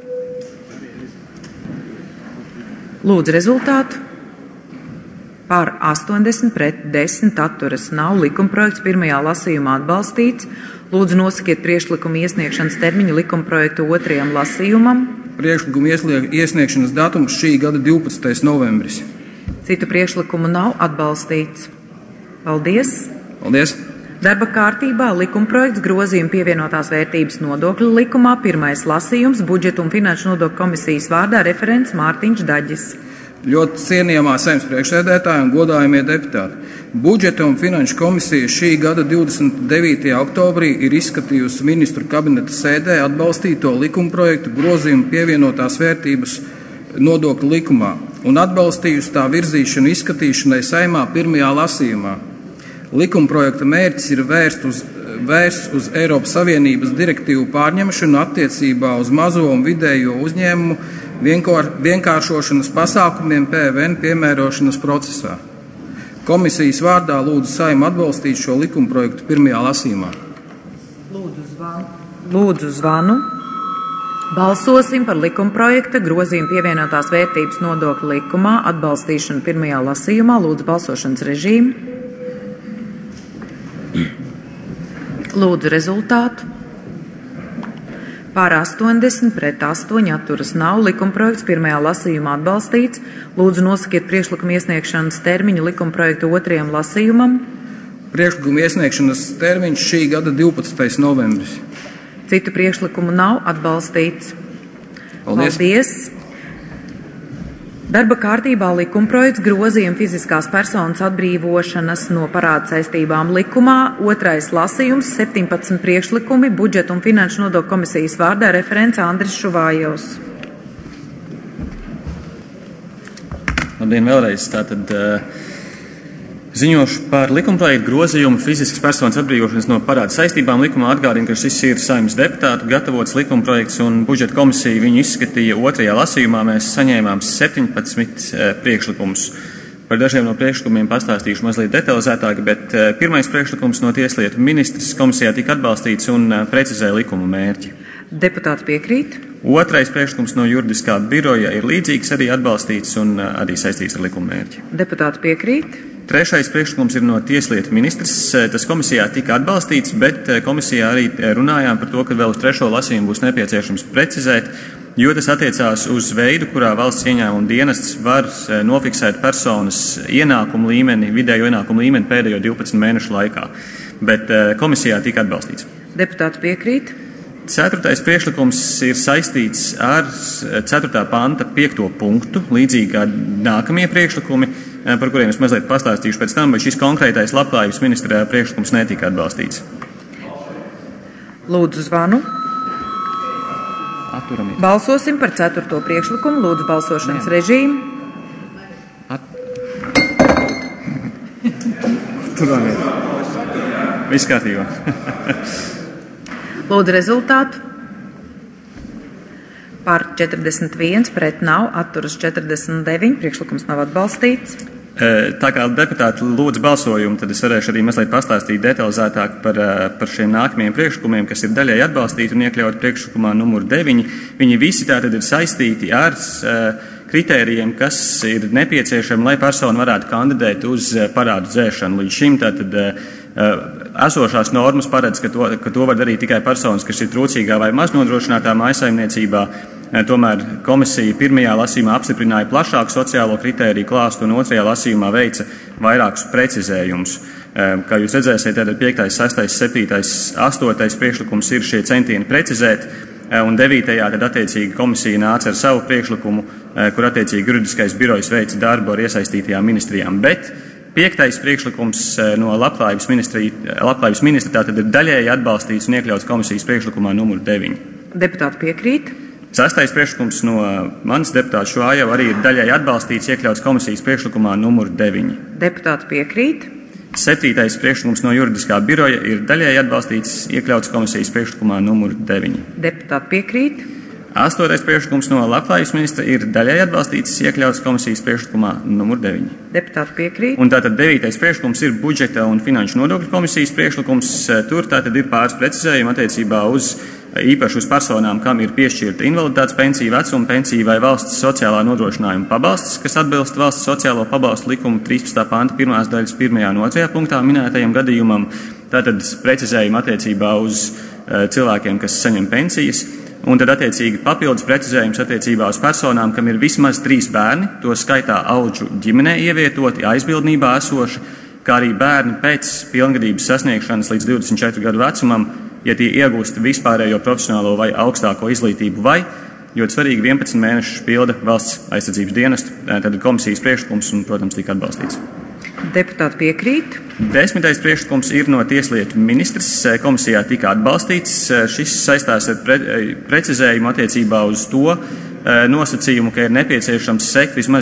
Lūdzu rezultātu. Par 80 pret 10 atturas nav. Likumprojekts pirmajā lasījumā atbalstīts. Lūdzu nosakiet priekšlikumu iesniegšanas termiņu likumprojektu otrajam lasījumam. Priekšlikumu iesniegšanas datums šī gada 12. novembris. Citu priekšlikumu nav atbalstīts. Paldies! Paldies! Darba kārtībā likumprojekts grozījuma pievienotās vērtības nodokļu likumā pirmais lasījums budžeta un finanšu nodokļu komisijas vārdā referents Mārtiņš Daģis. Ļoti cienījamā Saeimas priekšsēdētāja un godājamie deputāti. Budžeta un finanšu komisija šī gada 29. oktobrī ir izskatījusi ministru kabineta sēdē atbalstīto likumprojektu grozījumu pievienotās vērtības nodokļu likumā un atbalstījusi tā virzīšanu izskatīšanai Saeimā pirmajā lasījumā. Likumprojekta mērķis ir vērsts uz Eiropas Savienības direktīvu pārņemšanu attiecībā uz mazo un vidējo uzņēmumu vienkāršošanas pasākumiem PVN piemērošanas procesā. Komisijas vārdā lūdzu Saeimu atbalstīt šo likumprojektu pirmajā lasījumā. Lūdzu zvanu. Balsosim par likumprojekta grozījumu pievienotās vērtības nodokļu likumā atbalstīšanu pirmajā lasījumā. Lūdzu balsošanas režīmu. Lūdzu rezultātu. Par 80 pret 8 atturas nav. Likumprojekts pirmajā lasījumā atbalstīts. Lūdzu nosakiet priekšlikumu iesniegšanas termiņu likumprojektu otrajam lasījumam. Priekšlikumu iesniegšanas termiņš šī gada 12. novembris. Citu priekšlikumu nav atbalstīts. Paldies! Darba kārtībā likumprojekts grozījuma fiziskās personas atbrīvošanas no parāda saistībām likumā. Otrais lasījums, 17 priekšlikumi, budžeta un finanšu nodokļu komisijas vārdā referents Andris Šuvājovs. Labdien vēlreiz. Tātad ziņošu par likumprojektu grozījumu fiziskas personas atbrīvošanas no parāda saistībām likumā. Atgādinu, ka šis ir Saeimas deputātu gatavots likumprojekts un budžeta komisija viņu izskatīja otrajā lasījumā. Mēs saņēmām 17 priekšlikumus. Par dažiem no priekšlikumiem pastāstīšu mazliet detalizētāk, bet pirmais priekšlikums no Tieslietu ministrs komisijā tika atbalstīts un precizē likuma mērķi. Deputāts piekrīt. Otrais priekšlikums no juridiskā biroja ir līdzīgs, arī atbalstīts un arī saistīts ar likuma mērķi. Deputāts piekrīt. Trešais priekšlikums ir no Tieslietu ministrs. Tas komisijā tika atbalstīts, bet komisijā arī runājām par to, ka vēl uz trešo lasījumu būs nepieciešams precizēt, jo tas attiecās uz veidu, kurā valsts ieņēmuma dienests var nofiksēt personas ienākumu līmeni, vidējo ienākumu līmeni pēdējo 12 mēnešu laikā. Bet komisijā tika atbalstīts. Deputāts piekrīt. Ceturtais priekšlikums ir saistīts ar 4. panta 5. punktu, līdzīgi kā nākamie priekšlikumi, par kuriem es mazliet pastāstīšu pēc tam, bet šis konkrētais labklājības ministra priekšlikums netika atbalstīts. Lūdzu zvanu. Atturamies. Balsosim par 4. priekšlikumu. Lūdzu balsošanas režīmu. Atturamies. Viss kārtībā. Lūdzu rezultātu. Par 41 pret nav, atturas 49, priekšlikums nav atbalstīts. Tā kā deputāti lūdz balsojumu, tad es varēšu arī mazliet pastāstīt detalizētāk par šiem nākamajiem priekšlikumiem, kas ir daļai atbalstīti un iekļauti priekšlikumā numur 9. Viņi visi tātad ir saistīti ar kritērijiem, kas ir nepieciešami, lai persona varētu kandidēt uz parādu dzēšanu. Līdz šim tātad esošās normas paredz, ka to var darīt tikai personas, kas ir trūcīgā vai maznodrošinātā mājsaimniecībā. Tomēr komisija pirmajā lasījumā apstiprināja plašāku sociālo kritēriju klāstu un otrajā lasījumā veica vairākus precizējumus. Kā jūs redzēsiet, tad 5., 6., 7., 8. priekšlikums ir šie centieni precizēt, un 9. tad attiecīgi komisija nāca ar savu priekšlikumu, kur attiecīgi juridiskais birojs veica darbu ar iesaistītajām ministrijām. Bet 5. priekšlikums no Labklājības ministra tātad ir daļēji atbalstīts un iekļauts komisijas priekšlikumā numur 9. Deputāti piekrīt. 6. priekšlikums no manas deputāta Švājeva arī ir daļēji atbalstīts, iekļauts komisijas priekšlikumā numur 9. Deputāti piekrīt. 7. priekšlikums no juridiskā biroja ir daļēji atbalstīts, iekļauts komisijas priekšlikumā numur 9. Deputāti piekrīt. 8. priekšlikums no Labklājības ministra ir daļēji atbalstīts, iekļauts komisijas priekšlikumā numur 9. Deputāti piekrīt. Un tātad 9. priekšlikums ir budžeta un finanšu nodokļu komisijas priekšlikums. Tur tātad ir pāris precizējumi attiecībā uz īpaši uz personām, kam ir piešķirta invaliditātes pensija, vecuma pensija vai valsts sociālā nodrošinājuma pabalsts, kas atbilst valsts sociālo pabalstu likumu 13. panta 1. daļas 1. un 2. punktā minētajam gadījumam. Tātad precizējumi attiecībā uz cilvēkiem, kas saņem pensijas. Un tad attiecīgi papildus precizējums attiecībā uz personām, kam ir vismaz 3 bērni, to skaitā audžu ģimenē ievietoti, aizbildnībā esoši, kā arī bērni pēc pilngadības sasniegšanas līdz 24 gadu vecumam, ja tie iegūst vispārējo profesionālo vai augstāko izglītību vai, ļoti svarīgi, 11 mēnešus pilda valsts aizsardzības dienestu, tad komisijas priekšlikums un, protams, tika atbalstīts. Deputāti piekrīt. 10. priekšlikums ir no Tieslietu ministrs. Komisijā tika atbalstīts. Šis saistās ar precizējumu attiecībā uz to nosacījumu, ka ir nepieciešams sekt vismaz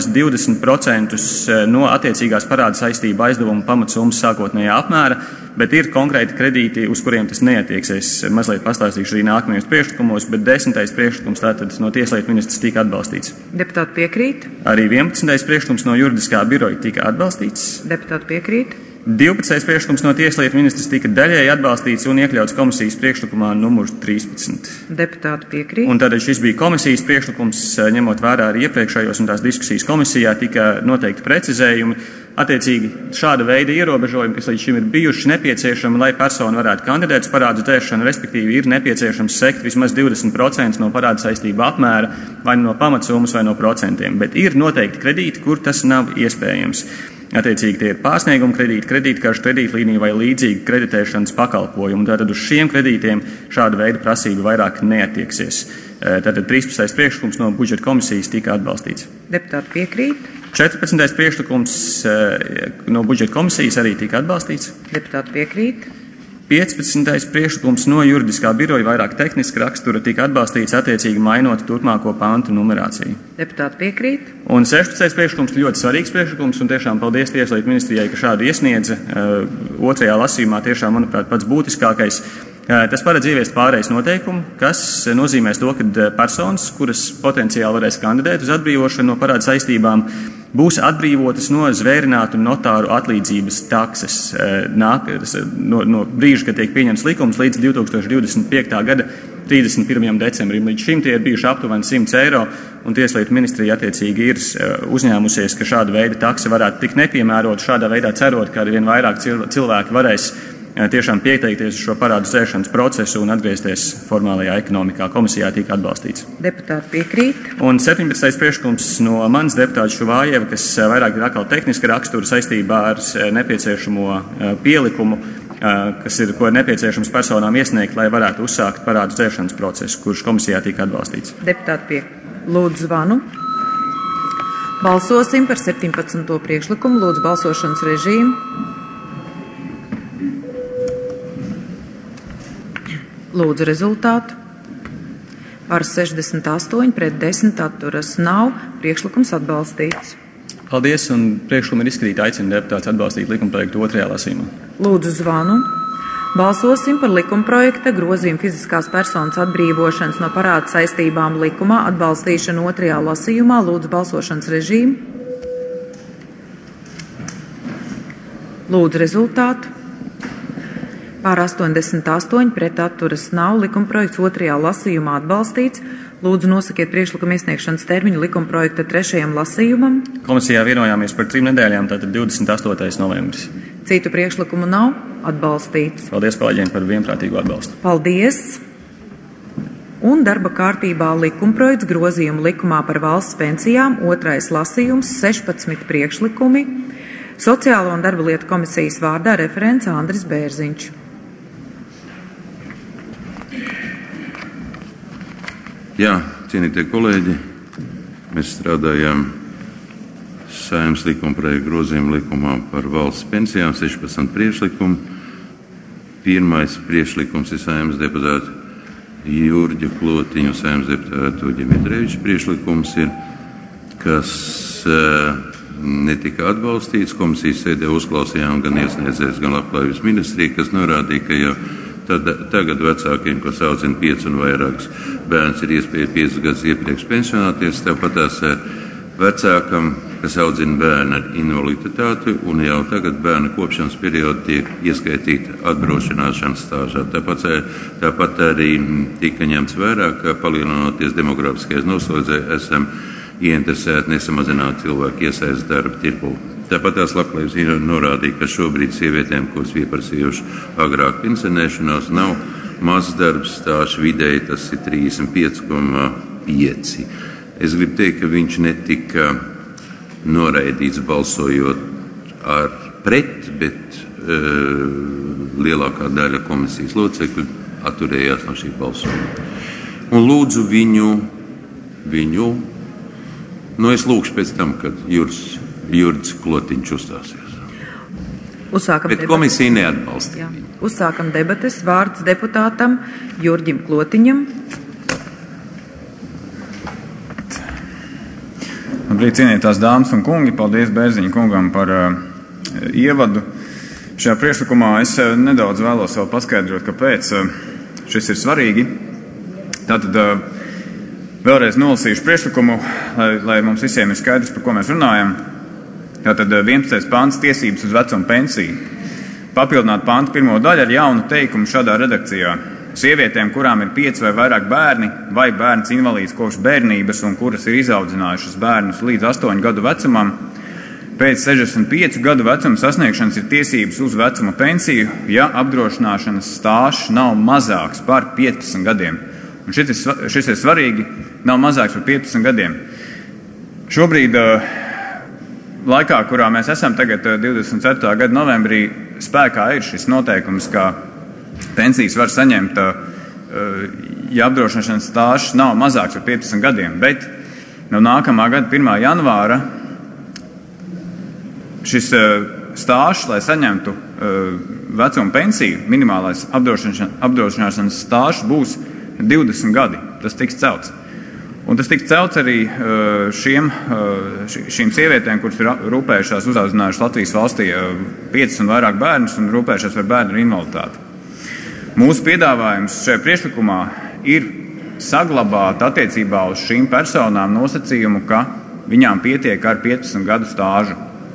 20% no attiecīgās parāda saistību aizdevumu pamatsummas sākotnējā apmēra, bet ir konkrēti kredīti, uz kuriem tas neatieksies. Mazliet pastāstīšu arī nākamajos priekšlikumos, bet 10. priekšlikums tātad no Tieslietu ministrs tika atbalstīts. Deputāti piekrīt. Arī 11. priekšlikums no juridiskā biroja tika atbalstīts. Deputāti piekrīt. 12. priekšlikums no Tieslietu ministrs tika daļēji atbalstīts un iekļauts komisijas priekšlikumā numur 13. Deputāti piekrīt. Un tātad šis bija komisijas priekšlikums, ņemot vērā arī iepriekšējos un tās diskusijas komisijā, tika noteikti precizējumi. Attiecīgi šāda veida ierobežojumi, kas līdz šim ir bijuši nepieciešami, lai persona varētu kandidēt uz parādu dzēšanu, respektīvi ir nepieciešams sekt vismaz 20% no parāda saistību apmēra, vai no pamatsummas vai no procentiem, bet ir noteikti kredīti, kur tas nav iespējams. Attiecīgi tie ir pārsnieguma kredīti, kredītkaršu kredītlīnija vai līdzīgi kreditēšanas pakalpojumi. Tātad uz šiem kredītiem šāda veida prasība vairāk neatieksies. Tātad 13. priekšlikums no budžeta komisijas tika atbalstīts. Deputāti piekrīt. 14. priekšlikums no budžeta komisijas arī tika atbalstīts. Deputāti piekrīt. 15. priekšlikums no juridiskā biroja vairāk tehniska rakstura tika atbalstīts attiecīgi mainot turpmāko pantu numerāciju. Deputāti piekrīt. Un 16. priekšlikums ļoti svarīgs priekšlikums un tiešām paldies Tieslietu ministrijai, ka šādu iesniedza. Otrajā lasījumā tiešām, manuprāt, pats būtiskākais. Tas paredz ieviest pārejas noteikumu, kas nozīmēs to, ka personas, kuras potenciāli varēs kandidēt uz atbrīvošanu no parāda saistībām, būs atbrīvotas no zvērinātu notāru atlīdzības takses no brīža, kad tiek pieņemts likums līdz 2025. gada 31. decembrim. Līdz šim tie ir bijuši aptuveni 100 eiro, un Tieslietu ministrija attiecīgi ir uzņēmusies, ka šāda veida taksa varētu tikt nepiemērot, šādā veidā cerot, ka arvien vairāk cilvēki varēs tiešām pieteikties uz šo parādu dzēšanas procesu un atgriezties formālajā ekonomikā. Komisijā tika atbalstīts. Deputāti piekrīt. Un 17. priekšlikums no manas deputāta Šuvājeva, kas vairāk ir atkal tehniska rakstura saistībā ar nepieciešamo pielikumu, ko ir nepieciešams personām iesniegt, lai varētu uzsākt parādu dzēšanas procesu, kurš komisijā tika atbalstīts. Deputāti lūdzu zvanu. Balsosim par 17. priekšlikumu. Lūdzu balsošanas režīmu. Lūdzu rezultātu. Par 68 pret 10 atturas nav. Priekšlikums atbalstīts. Paldies, un priekšlikumu ir izskatīti. Aicinu deputātus atbalstīt likumprojektu 2. lasījumā. Lūdzu zvanu. Balsosim par likumprojekta grozījumu fiziskās personas atbrīvošanas no parāda saistībām likumā atbalstīšanu 2. lasījumā. Lūdzu balsošanas režīmu. Lūdzu rezultātu. Pār 88 pret atturas nav. Likumprojekts 2. lasījumā atbalstīts. Lūdzu nosakiet priekšlikuma iesniegšanas termiņu likumprojekta 3. lasījumam. Komisijā vienojāmies par 3 nedēļām, tātad 28. novembris. Citu priekšlikumu nav. Atbalstīts. Paldies kolēģiem par vienprātīgu atbalstu. Paldies! Un darba kārtībā likumprojekts grozījumu likumā par valsts pensijām 2. lasījums 16 priekšlikumi. Sociālo un darba lietu komisijas vārdā referents Andris Bērziņš. Jā, cienītie kolēģi, mēs strādājām Saeimas likumprojekta grozījuma likumā par valsts pensijām 16 priekšlikumu. Pirmais priekšlikums ir Saeimas deputāta Jurģa Klotiņa, Saeimas deputāta Uģa Mitrēviča priekšlikums ir, kas netika atbalstīts. Komisijas sēdē uzklausījām gan iesniedzējs, gan Labklājības ministrija, kas norādīja, ka jau tagad vecākiem, kas audzina 5 un vairākus bērnus, ir iespēja 5 gadus iepriekš pensionāties. Tāpat tās vecākam, kas audzina bērnu ar invaliditāti, un jau tagad bērna kopšanas periodu tiek ieskaitīta atdrošināšanas stāžā. Tāpat arī tika ņemts vērā, ka palielinoties demografiskais noslodzē, esam ieinteresēti nesamazināt cilvēku iesaist darba tirgu. Tāpat tās Labklājības norādīja, ka šobrīd sievietēm, kuras pieprasījuši agrāk pensionēšanos, nav mazs darbs stāžs, vidēji tas ir 35,5. Es gribu teikt, ka viņš netika noraidīts balsojot ar pret, bet lielākā daļa komisijas locekļu atturējās no šī balsojuma. Un lūdzu viņu, es lūkšu pēc tam, kad Jurģis Klotiņš uzstāsies. Bet komisija neatbalstīja. Uzsākam debates. Vārds deputātam Jurģim Klotiņam. Labrīt, cienītās dāmas un kungi. Paldies Bērziņa kungam par ievadu. Šajā priekšlikumā es nedaudz vēlos vēl paskaidrot, kāpēc šis ir svarīgi. Tātad vēlreiz nolasīšu priekšlikumu, lai mums visiem ir skaidrs, par ko mēs runājam. Tātad 11. pants tiesības uz vecumu pensiju. Papildināt pantu pirmo daļu ar jaunu teikumu šādā redakcijā. Sievietēm, kurām ir 5 vai vairāk bērni, vai bērns invalīds kopš bērnības un kuras ir izaudzinājušas bērnus līdz 8 gadu vecumam, pēc 65 gadu vecuma sasniegšanas ir tiesības uz vecuma pensiju, ja apdrošināšanas stāžs nav mazāks par 15 gadiem. Un šis ir svarīgi, nav mazāks par 15 gadiem. Šobrīd laikā, kurā mēs esam tagad 24. gada novembrī, spēkā ir šis noteikums, ka pensijas var saņemt, ja apdrošināšanas stāžs nav mazāks par 15 gadiem, bet no nākamā gada 1. janvāra šis stāžs, lai saņemtu vecuma pensiju, minimālais apdrošināšanas stāžs būs 20 gadi. Tas tiks celts. Un tas tiks celts arī šīm sievietēm, kuras ir rūpējušās, uzaudzinājušas Latvijas valstī 5 un vairāk bērnus un rūpējušās par bērnu ar invaliditāti. Mūsu piedāvājums šajā priekšlikumā ir saglabāt attiecībā uz šīm personām nosacījumu, ka viņām pietiek ar 15 gadu stāžu.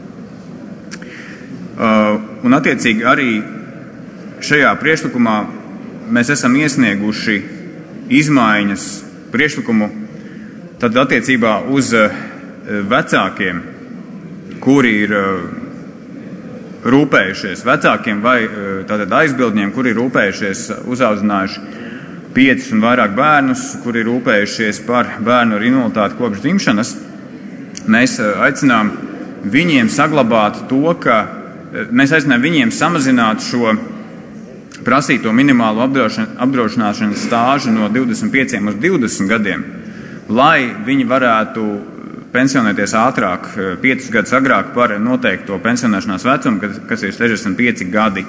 Un attiecīgi arī šajā priekšlikumā mēs esam iesnieguši izmaiņas priekšlikumu tad attiecībā uz vecākiem, kuri ir rūpējušies, vecākiem vai tātad aizbildņiem, kuri ir rūpējušies, uzaudzinājuši 5 un vairāk bērnus, kuri ir rūpējušies par bērnu ar invaliditāti kopš dzimšanas. Mēs aicinām viņiem saglabāt to, ka mēs aicinām viņiem samazināt šo prasīto minimālo apdrošināšanas stāžu no 25 uz 20 gadiem, lai viņi varētu pensionēties ātrāk, 5 gadus agrāk par noteikto pensionēšanās vecumu, kas ir 65 gadi.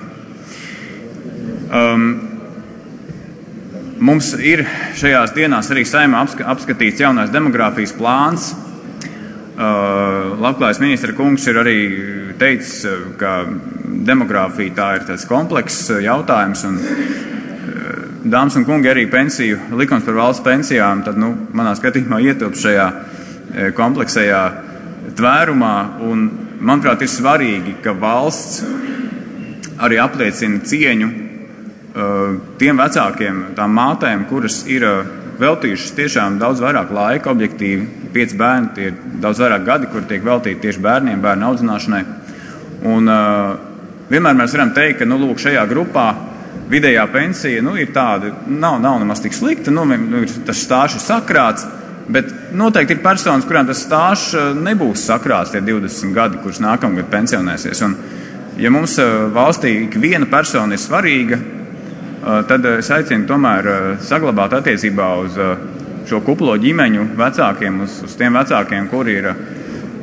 Mums ir šajās dienās arī Saeimā apskatīts jaunais demogrāfijas plāns. Labklājības ministra kungs ir arī teicis, ka demogrāfija tā ir tāds komplekss jautājums, un dāmas un kungi, arī pensiju likums par valsts pensijām, tad, manā skatījumā ietilpst šajā kompleksajā tvērumā, un, manuprāt, ir svarīgi, ka valsts arī apliecina cieņu tiem vecākiem, tām mātēm, kuras ir veltījušas tiešām daudz vairāk laika, objektīvi, 5 bērni, tie ir daudz vairāk gadi, kur tiek veltīti tieši bērniem, bērnu audzināšanai. Un vienmēr mēs varam teikt, ka, lūk, šajā grupā vidējā pensija, ir tāda, nav nemaz tik slikta, tas stāžs ir sakrāts, bet noteikti ir personas, kurām tas stāžs nebūs sakrāts tie 20 gadi, kurš nākamgad pensionēsies. Un, ja mums valstī ik viena persona ir svarīga, tad es aicinu tomēr saglabāt attiecībā uz šo kuplo ģimeņu vecākiem, uz tiem vecākiem, kuri ir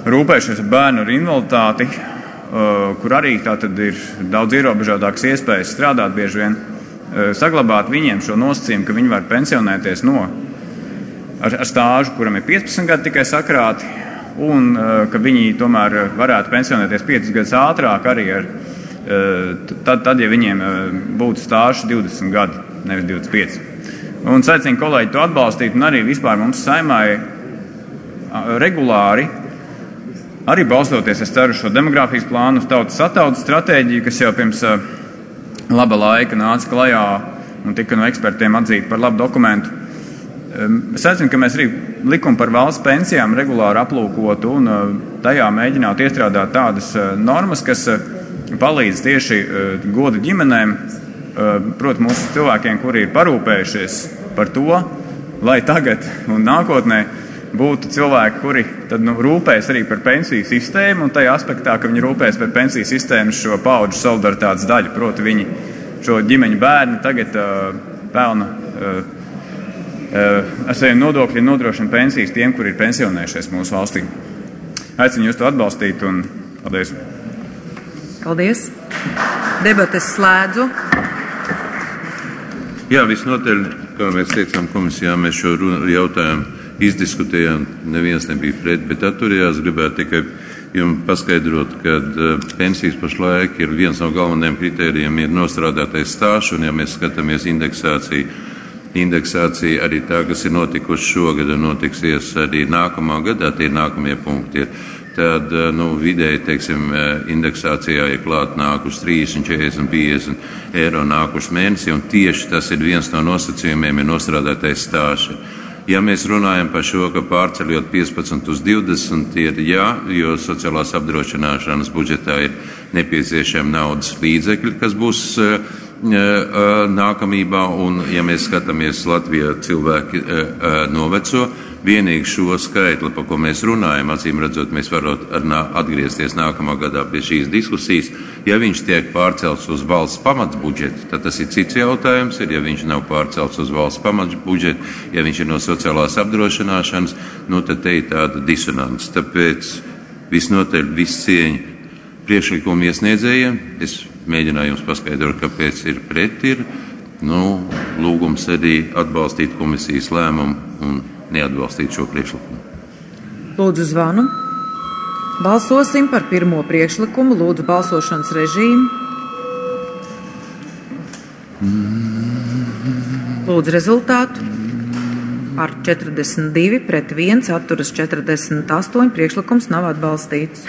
rūpējušies par bērnu ar invaliditāti, kur arī tātad ir daudz ierobežotākas iespējas strādāt bieži vien, saglabāt viņiem šo nosacījumu, ka viņi var pensionēties ar stāžu, kuram ir 15 gadi tikai sakrāti, un ka viņi tomēr varētu pensionēties 5 gadus ātrāk arī tad, ja viņiem būtu stāžs 20 gadi, nevis 25. Un aicinu kolēģi to atbalstīt, un arī vispār mums Saeimai regulāri, arī balstoties, es ceru, šo demogrāfijas plānu, tautas attaudzes stratēģiju, kas jau pirms laba laika nāca klajā un tika no ekspertiem atzīta par labu dokumentu. Es aicinu, ka mēs arī likumu par valsts pensijām regulāri aplūkotu un tajā mēģinātu iestrādāt tādas normas, kas palīdz tieši godu ģimenēm, proti mūsu cilvēkiem, kuri ir parūpējušies par to, lai tagad un nākotnē būtu cilvēki, kuri tad, rūpēs arī par pensiju sistēmu, un tajā aspektā, ka viņi rūpēs par pensiju sistēmas šo paudžu solidaritātes daļu, proti viņi šo ģimeņu bērni tagad pelna ar saviem nodokļiem nodrošina pensijas tiem, kuri ir pensionējušies mūsu valstī. Aicinu jūs to atbalstīt un paldies. Paldies. Debates slēdzu. Jā, visnotaļ, kā mēs teicām komisijā, mēs šo jautājumu izdiskutējām, neviens nebija pret, bet atturējās. Gribētu tikai jums paskaidrot, ka pensijas pašlaik ir viens no galvenajiem kritērijiem ir nostrādātais stāsts, un ja mēs skatāmies indeksācija arī tā, kas ir notikuši šogad un notiksies arī nākamā gadā, tie nākamie punkti ir. Tad, vidēji, teiksim, indeksācijā ir klāt nākuši 30, 40, 50 eiro nākuši mēnesi, un tieši tas ir viens no nosacījumiem ir nostrādātais stāsts. Ja mēs runājam par šo, ka pārceļot 15 uz 20 ir jā, jo sociālās apdrošināšanas budžetā ir nepieciešami naudas līdzekļi, kas būs nākamībā, un ja mēs skatāmies Latvijā cilvēki noveco, vienīgi šo skaitli, par ko mēs runājam, acīm redzot, mēs varam atgriezties nākamā gadā pie šīs diskusijas. Ja viņš tiek pārcelts uz valsts pamatbudžetu, tad tas ir cits jautājums. Ja viņš nav pārcelts uz valsts pamatbudžetu, ja viņš ir no sociālās apdrošināšanas, tad te ir tāda disonance. Tāpēc visnotaļ viss cieņa priekšlikumu iesniedzējiem. Es mēģināju jums paskaidrot, kāpēc ir pret. Lūgums arī atbalstīt komisijas lēmumu un neatbalstīt šo priekšlikumu. Lūdzu zvanu. Balsosim par pirmo priekšlikumu. Lūdzu balsošanas režīmu. Lūdzu rezultātu. Par 42, pret 1, atturas 48. Priekšlikums nav atbalstīts.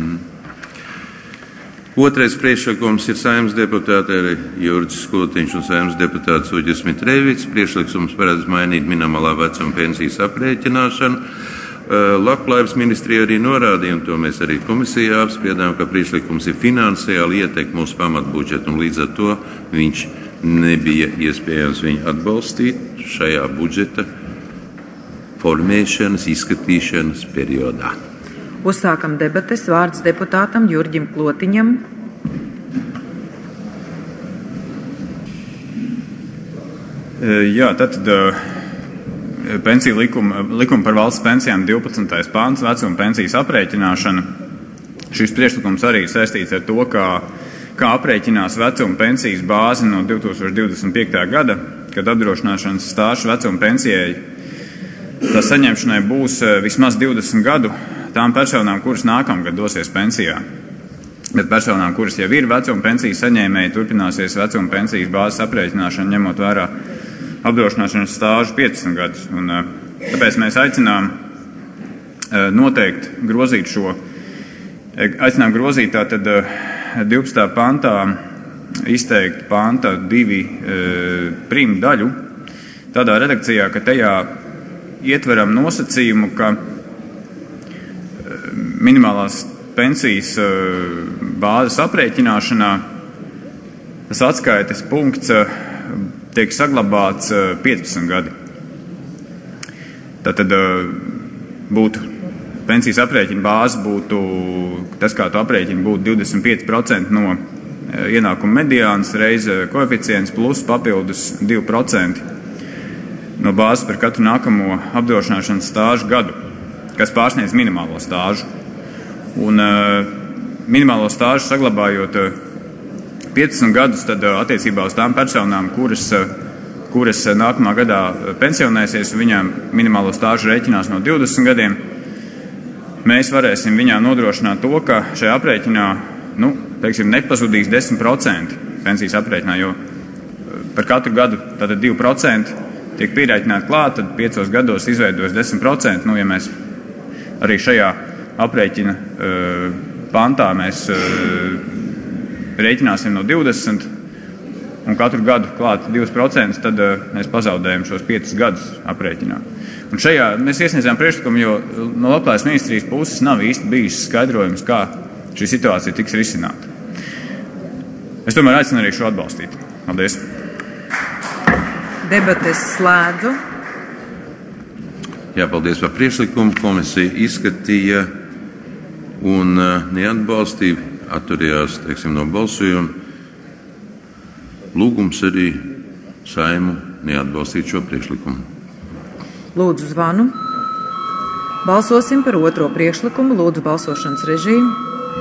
Otrais priekšlikums ir Saeimas deputāti Jurģis Skutiņš un Saeimas deputāts Uģis Mitrēvics. Priekšlikums paredz mainīt minimālā vecuma pensijas aprēķināšanu. Labklājības ministrija arī norādīja, un to mēs arī komisijā apspriedām, ka priekšlikums ir finansiāli ietekmi mūsu pamatbudžetu, un līdz ar to viņš nebija iespējams viņu atbalstīt šajā budžeta formēšanas, izskatīšanas periodā. Uzsākam debates. Vārds deputātam Jurģim Klotiņam. Jā, tad pensiju likuma par valsts pensijām 12. pāns, vecuma pensijas aprēķināšana. Šis priekšlikums arī saistīts ar to, kā aprēķinās vecuma pensijas bāzi no 2025. gada, kad apdrošināšanas stāžs vecuma pensijai tā saņemšanai būs vismaz 20 gadu tām personām, kuras nākamgad dosies pensijā. Bet personām, kuras jau ir vecuma pensijas saņēmēji, turpināsies vecuma pensijas bāzes aprēķināšana, ņemot vērā apdrošināšanas stāžu 15 gadus. Un, tāpēc mēs aicinām noteikti grozīt tātad 12. pantā izteikt panta 2 prim daļu tādā redakcijā, ka tajā ietveram nosacījumu, ka minimālās pensijas bāzes aprēķināšanā tas atskaites punkts tiek saglabāts 15 gadi. Tātad būtu pensijas aprēķina bāze būtu, tas kā tu aprēķini, būtu 25% no ienākuma mediānas reize koeficients plus papildus 2% no bāzes par katru nākamo apdrošināšanas stāžu gadu, kas pārsniedz minimālo stāžu. Un minimālo stāžu saglabājot 15 gadus, tad attiecībā uz tām personām, kuras nākamā gadā pensionēsies, viņām minimālo stāžu rēķinās no 20 gadiem, mēs varēsim viņām nodrošināt to, ka šajā aprēķinā, nepazudīs 10% pensijas aprēķinā, jo par katru gadu tātad 2% tiek pierēķināti klāt, tad 5 gados izveidojas 10%. Ja mēs arī šajā aprēķina pantā mēs rēķināsim no 20 un katru gadu klāt 2%, tad mēs pazaudējam šos 5 gadus aprēķinā. Un šajā mēs iesniedzām priekšlikumu, jo no Labklājības ministrijas puses nav īsti bijis skaidrojums, kā šī situācija tiks risināta. Es tomēr aicinu arī šo atbalstīt. Paldies! Debates slēdzu. Jā, paldies par priekšlikumu. Komisija izskatīja un neatbalstīja, atturējās, no balsojuma. Lūgums arī Saimu neatbalstīt šo priekšlikumu. Lūdzu zvanu. Balsosim par otro priekšlikumu. Lūdzu balsošanas režīmu.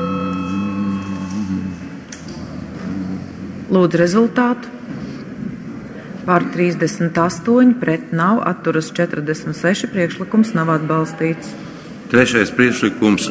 Lūdzu rezultātu. Par 38, pret nav, atturas 46, priekšlikums nav atbalstīts. Trešais priekšlikums.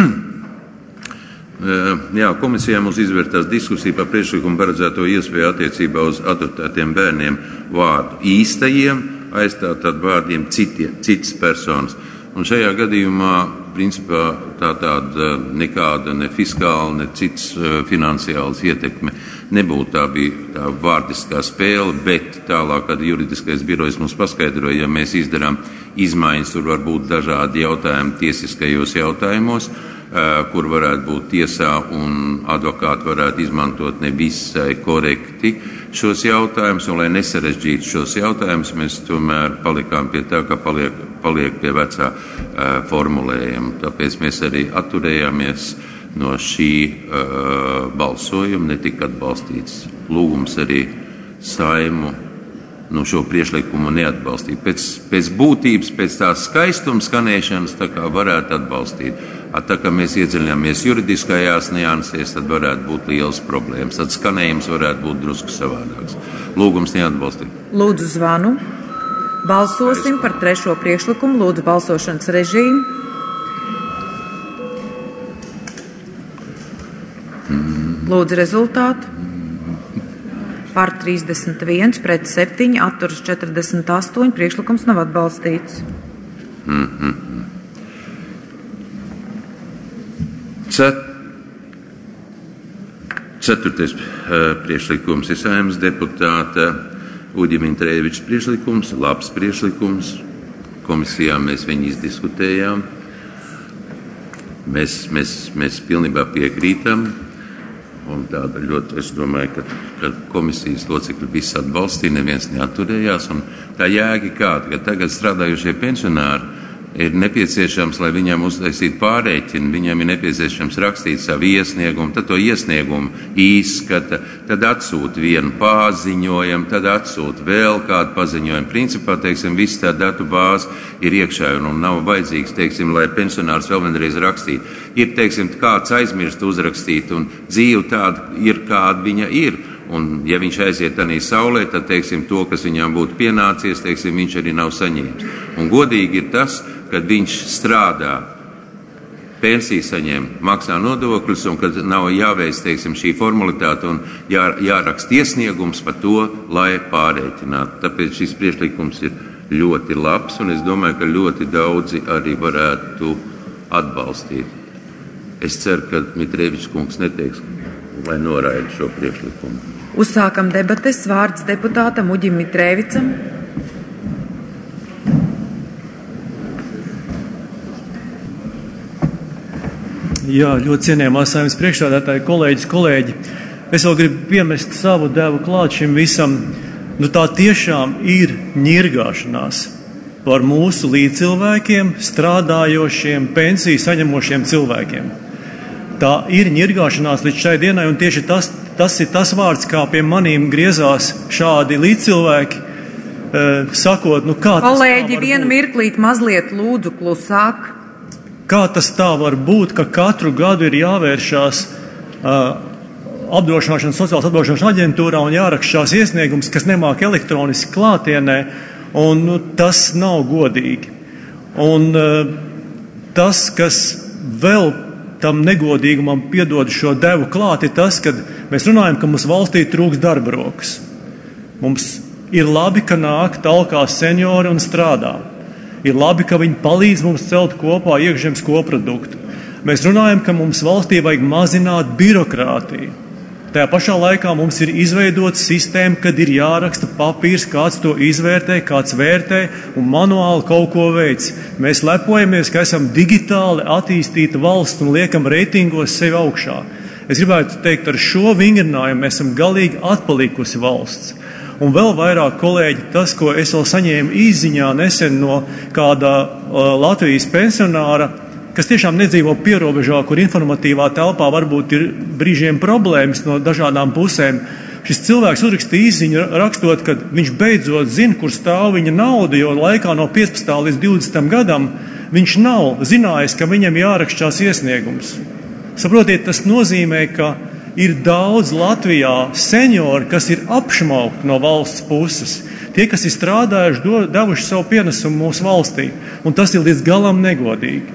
Komisijā mums izvērtās diskusija par priekšlikumu paredzēto iespēju attiecībā uz adoptētiem bērniem vārdu īstajiem aizstāt ar vārdiem citas personas. Un šajā gadījumā, principā, tāda nekāda ne fiskāla, ne cits finansiāls ietekme nebūtu. Tā bija tā vārdiskā spēle, bet tālāk, kad juridiskais birojs mums paskaidroja, ja mēs izdarām izmaiņas, tur var būt dažādi jautājumi tiesiskajos jautājumos, kur varētu būt tiesā un advokāti varētu izmantot nevisai korekti šos jautājumus, un lai nesarežģītu šos jautājumus, mēs tomēr palikām pie tā, ka paliek pie vecā formulējuma. Tāpēc mēs arī atturējāmies no šī balsojuma, netika atbalstīts. Lūgums arī Saimu šo priekšlikumu neatbalstīt. Pēc būtības, pēc tās skaistuma skanēšanas, tā kā varētu atbalstīt. Tā kā mēs iedziļināmies juridiskajās niansēs, tad varētu būt liels problēmas. Tad skanējums varētu būt drusku savādāks. Lūgums neatbalstīt. Lūdzu zvanu. Balsosim par trešo priekšlikumu. Lūdzu balsošanas režīmu. Lūdzu rezultātu. Par 31, pret 7, atturas 48, priekšlikums nav atbalstīts. Ceturtais priekšlikums ir Saeimas deputāta Uģa Mintrēviča priekšlikums, labs priekšlikums. Komisijā mēs viņu izdiskutējām. Mēs pilnībā piekrītam. Un tāda ļoti, es domāju, ka komisijas locekļi visi atbalstīja, neviens neatturējās. Un tā jēga kāda, ka tagad strādājušie pensionāri ir nepieciešams, lai viņam uztaisītu pārreķinu, viņam ir nepieciešams rakstīt savu iesniegumu, tad to iesniegumu izskata, tad atsūta vienu paziņojumu, tad atsūta vēl kādu paziņojumu. Principā, viss tā datu bāze ir iekšā un nav vajadzīgs, lai pensionārs vēl vienreiz rakstītu. Ir, kāds aizmirst uzrakstīt, un dzīve tāda ir, kāda viņa ir. Un, ja viņš aiziet tādā saulē, tad, to, kas viņam būtu pienācies, viņš arī nav saņēmis. Un godīgi ir tas, kad viņš strādā, pensiju saņem, maksā nodokļus, un kad nav jāveic, šī formalitāte un jāraksta iesniegums par to, lai pārreķinātu. Tāpēc šis priekšlikums ir ļoti labs, un es domāju, ka ļoti daudzi arī varētu atbalstīt. Es ceru, ka Mitrēvičs kungs neteiks, lai noraida šo priekšlikumu. Uzsākam debates. Vārds deputātam Uģim Mitrēvicam. Jā, ļoti cienījamā Saeimas priekšsēdētāji, kolēģi. Es vēl gribu piemest savu devu klāt šim visam. Tā tiešām ir ņirgāšanās par mūsu līdzcilvēkiem, strādājošiem, pensiju saņemošiem cilvēkiem. Tā ir ņirgāšanās līdz šai dienai, un tieši tas ir tas vārds, kā pie manīm griezās šādi līdzcilvēki, sakot, kā tas kolēģi, vienu mirklīt mazliet lūdzu klusāk. Kā tas tā var būt, ka katru gadu ir jāvēršās sociālās apdrošināšanas aģentūrā un jāraksta šās iesniegums, kas nemāk elektroniski klātienē, un tas nav godīgi. Un tas, kas vēl tam negodīgumam piedod šo devu klāt, ir tas, ka mēs runājam, ka mums valstī trūks darba rokas. Mums ir labi, ka nāk talkā seniori un strādā. Ir labi, ka viņi palīdz mums celt kopā iekšzemes koproduktu. Mēs runājam, ka mums valstī vajag mazināt birokrātiju. Tajā pašā laikā mums ir izveidota sistēma, kad ir jāraksta papīrs, kāds to izvērtē, kāds vērtē un manuāli kaut ko veic. Mēs lepojamies, ka esam digitāli attīstīta valsts un liekam reitingos sevi augšā. Es gribētu teikt, ar šo vingrinājumu mēs esam galīgi atpalikusi valsts. Un vēl vairāk, kolēģi, tas, ko es vēl saņēmu īsziņā nesen no kāda Latvijas pensionāra, kas tiešām nedzīvo pierobežā, kur informatīvā telpā varbūt ir brīžiem problēmas no dažādām pusēm. Šis cilvēks uzrakstīja īsziņu rakstot, ka viņš beidzot zina, kur stāv viņa nauda, jo laikā no 15. līdz 20. gadam viņš nav zinājis, ka viņam jārakstās iesniegums. Saprotiet, tas nozīmē, ka ir daudz Latvijā seniori, kas ir apšmaukti no valsts puses. Tie, kas ir strādājuši, devuši savu pienesumu mūsu valstī. Un tas ir līdz galam negodīgi.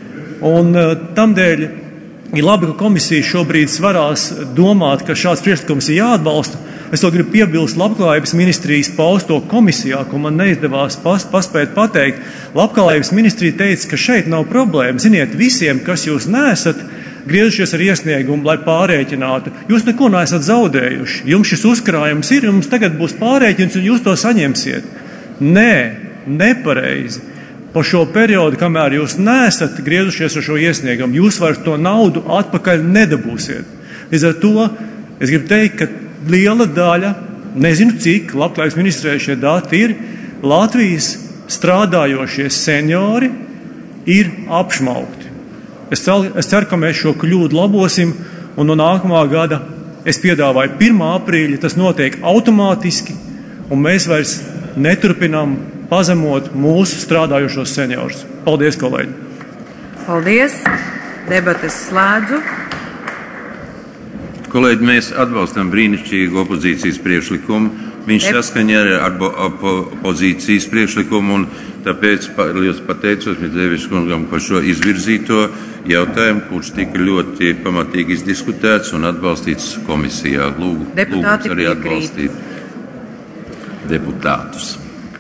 Un tamdēļ ir labi, ka komisija šobrīd svarās domāt, ka šāds priekšlikums ir jāatbalsta. Es to gribu piebilst Labklājības ministrijas pausto komisijā, ko man neizdevās paspēt pateikt. Labklājības ministrija teica, ka šeit nav problēma. Ziniet, visiem, kas jūs neesat griezušies ar iesniegumu, lai pārēķinātu, jūs neko neesat zaudējuši. Jums šis uzkrājums ir, jums tagad būs pārēķins un jūs to saņemsiet. Nē, nepareizi. Pa šo periodu, kamēr jūs neesat griezušies ar šo iesniegumu, jūs vairs to naudu atpakaļ nedabūsiet. Līdz ar to es gribu teikt, ka liela daļa, nezinu cik, Labklājības ministrijai šie dati ir, Latvijas strādājošie seniori ir apšmaukti. Es ceru, ka mēs šo kļūdu labosim, un no nākamā gada es piedāvāju 1. aprīļa, tas notiek automātiski, un mēs vairs neturpinām pazemot mūsu strādājošos seniorus. Paldies, kolēģi! Paldies! Debates slēdzu. Kolēģi, mēs atbalstam brīnišķīgu opozīcijas priekšlikumu. Viņš saskaņā ar opozīcijas priekšlikumu, un tāpēc liels pateicos Midzeviča kungam par šo izvirzīto jautājumu, kurš tika ļoti pamatīgi izdiskutēts un atbalstīts komisijā. Lūgums arī atbalstīt deputātus.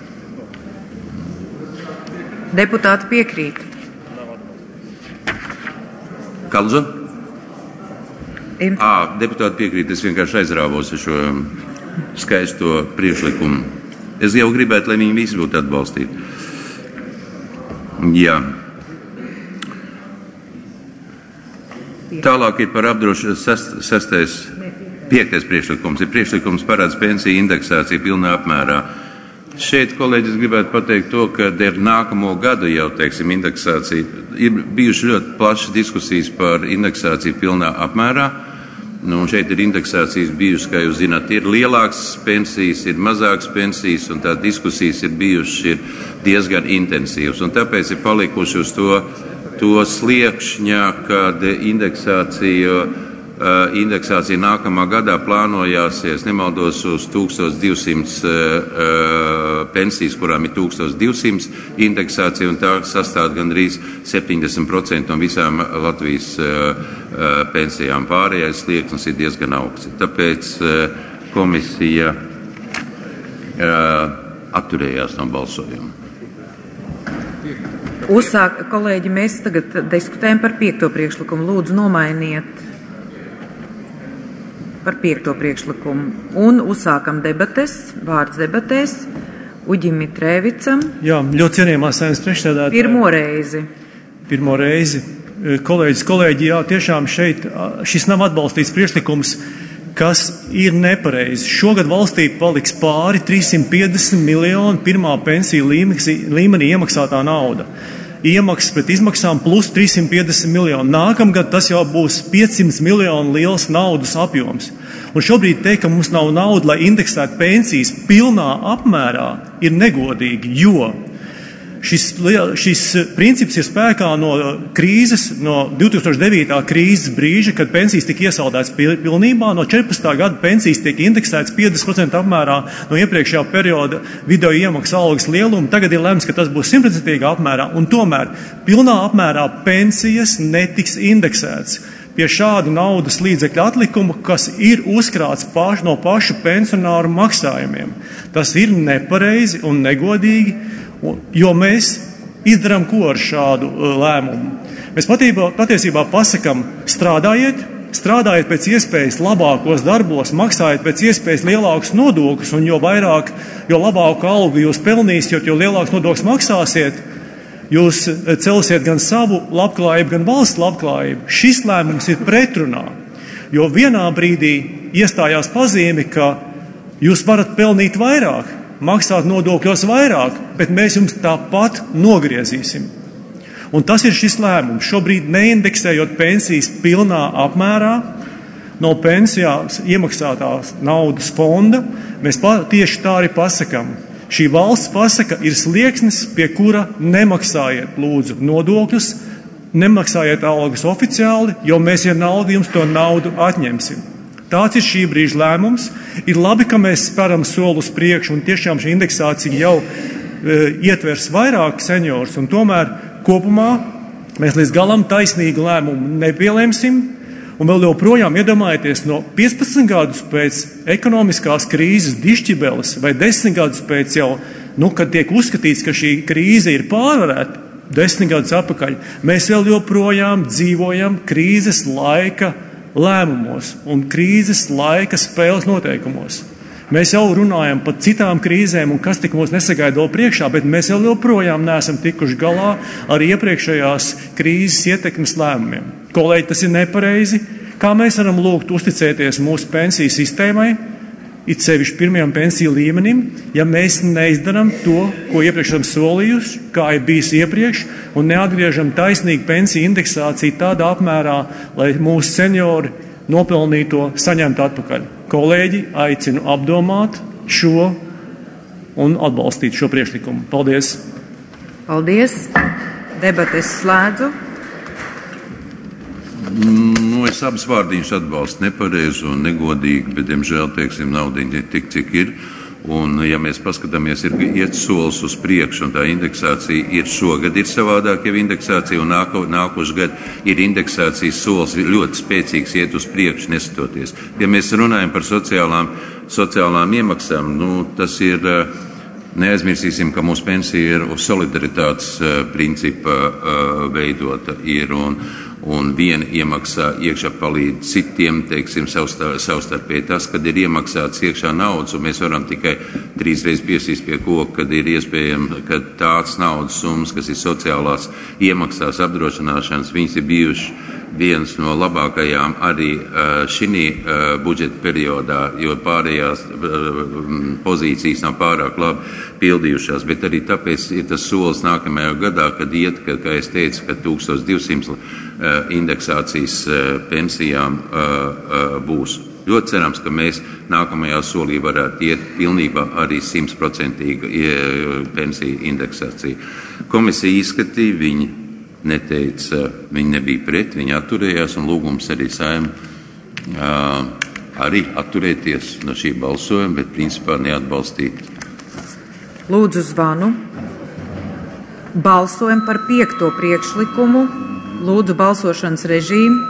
Deputāti piekrīt. Kalzo? Deputāti piekrīt, es vienkārši aizrāvos ar šo skaisto priekšlikumu. Es jau gribētu, lai viņi visi būtu atbalstīti. Jā. Tālāk ir par apdrošināšanas 5. priekšlikums. Ir priekšlikums parāds pensiju indeksāciju pilnā apmērā. Šeit, kolēģis, gribētu pateikt to, ka ar nākamo gadu jau, teiksim, indeksācija, ir bijuši ļoti plašas diskusijas par indeksāciju pilnā apmērā. Un šeit ir indeksācijas bijušas, kā jūs zināt, ir lielākas pensijas, ir mazākas pensijas, un tā diskusijas ir bijušas diezgan intensīvas. Un tāpēc ir palikuši uz to sliekšņā, kad indeksācija nākamā gadā plānojās, ja es nemaldos, uz 1200 pensijas, kurām ir 1200 indeksācija, un tā sastāv gandrīz 70% no visām Latvijas pensijām. Pārējais slieksnis ir diezgan augsts. Tāpēc komisija atturējās no balsojuma. Kolēģi, mēs tagad diskutējam par 5. priekšlikumu. Lūdzu, nomainiet par 5. priekšlikumu. Un uzsākam debates, vārds debatēs Uģim Mitrēvicam. Jā, ļoti cienījamā Saeimas priekšsēdētāja. Pirmo reizi. Kolēģi, jā, tiešām šis nav atbalstīts priekšlikums, kas ir nepareizi. Šogad valstī paliks pāri 350 miljonu pirmā pensiju līmenī iemaksātā nauda. Iemaksas pret izmaksām plus 350 miljonu. Nākamgad tas jau būs 500 miljonu liels naudas apjoms. Un šobrīd teikt, ka mums nav nauda, lai indeksētu pensijas pilnā apmērā, ir negodīgi, jo Šis princips ir spēkā no krīzes, no 2009. krīzes brīža, kad pensijas tika iesaldētas pilnībā. No 14. gada pensijas tiek indeksētas 50% apmērā no iepriekšējā perioda video iemaksu algas lieluma. Tagad ir lemts, ka tas būs 100% apmērā, un tomēr pilnā apmērā pensijas netiks indeksētas pie šādu naudas līdzekļu atlikuma, kas ir uzkrāts no pašu pensionāru maksājumiem. Tas ir nepareizi un negodīgi, jo mēs izdarām ko ar šādu lēmumu. Mēs patiesībā pasakam, strādājiet pēc iespējas labākos darbos, maksājiet pēc iespējas lielākus nodokļus, un jo labāku algu jūs pelnīsiet, jo lielāks nodokļus maksāsiet, jūs celsiet gan savu labklājību, gan valsts labklājību. Šis lēmums ir pretrunā, jo vienā brīdī iestājās pazīme, ka jūs varat pelnīt vairāk, maksāt nodokļos vairāk, bet mēs jums tāpat nogriezīsim. Un tas ir šis lēmums. Šobrīd neindeksējot pensijas pilnā apmērā no pensijās iemaksātās naudas fonda, mēs tieši tā arī pasakam. Šī valsts pasaka ir slieksnis, pie kura nemaksājiet lūdzu nodokļus, nemaksājiet algas oficiāli, jo mēs ar naudu jums to naudu atņemsim. Tāds ir šī brīža lēmums. Ir labi, ka mēs speram soli uz priekšu, un tiešām šī indeksācija jau ietvers vairāk seniorus, un tomēr kopumā mēs līdz galam taisnīgu lēmumu nepielemsim, un vēl joprojām iedomājieties no 15 gadus pēc ekonomiskās krīzes dišķibeles vai 10 gadus pēc jau, kad tiek uzskatīts, ka šī krīze ir pārvarēta 10 gadus atpakaļ, mēs vēl joprojām dzīvojam krīzes laika lēmumos un krīzes laika spēles noteikumos. Mēs jau runājam par citām krīzēm un kas tik mūs nesagaida vēl priekšā, bet mēs vēl joprojām neesam tikuši galā ar iepriekšējās krīzes ietekmes lēmumiem. Kolēģi, tas ir nepareizi. Kā mēs varam lūgt uzticēties mūsu pensiju sistēmai, it sevišķi pirmajam pensiju līmenim, ja mēs neizdaram to, ko iepriekš esam solījuši, kā ir bijis iepriekš, un neatgriežam taisnīgu pensiju indeksāciju tādā apmērā, lai mūsu seniori nopelnīto saņemtu atpakaļ. Kolēģi, aicinu apdomāt šo un atbalstīt šo priekšlikumu. Paldies! Paldies! Debates slēdzu. Es abas vārdiņas atbalstu nepareizi un negodīgi, bet, diemžēl, naudiņa tik, cik ir. Un, ja mēs paskatāmies, ir iet solis uz priekšu, un tā indeksācija ir šogad ir savādāk jau indeksācija, un nākošu gadu ir indeksācijas solis ļoti spēcīgs iet uz priekšu, nesatoties. Ja mēs runājam par sociālām iemaksām, tas ir, neaizmirsīsim, ka mūsu pensija ir uz solidaritātes principa veidota ir, un viena iemaksā iekšā palīdz citiem, savstarpēji. Tas, kad ir iemaksāts iekšā naudas, un mēs varam tikai 3 reizes piesīst pie koka, kad ir iespējams, ka tāds naudas summas, kas ir sociālās iemaksās apdrošināšanas, viņas ir bijušas viens no labākajām arī šī budžeta periodā, jo pārējās pozīcijas nav pārāk labi pildījušās, bet arī tāpēc ir tas solis nākamajā gadā, kad kā es teicu, ka 1200 indeksācijas pensijām būs. Ļoti cerams, ka mēs nākamajā solī varētu iet pilnībā arī 100% pensiju indeksāciju. Komisija izskatīja, viņi neteica, viņi nebija pret, viņi atturējās, un lūgums arī Saeimai arī atturēties no šī balsojuma, bet principā neatbalstīt. Lūdzu zvanu. Balsojam par 5. priekšlikumu. Lūdzu balsošanas režīmu.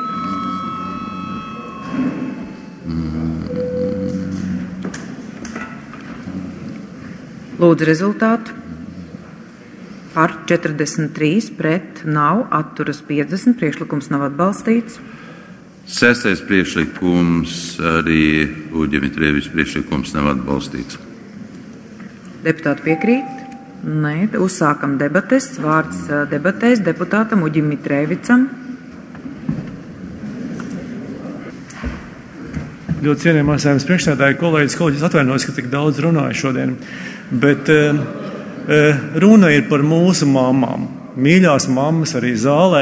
Lūdzu rezultātu. Par 43, pret nav, atturas 50, priekšlikums nav atbalstīts. 6. priekšlikums, arī Uģa Mitrēviča priekšlikums nav atbalstīts. Deputāti piekrīt? Nē, uzsākam debates. Vārds debatēs deputātam Uģim Mitrēvicam. Ļoti cienījamā Saeimas priekšsēdētāja kolēģis atvainojas, ka tik daudz runāju šodien, bet runa ir par mūsu mamām. Mīļās mammas arī zālē.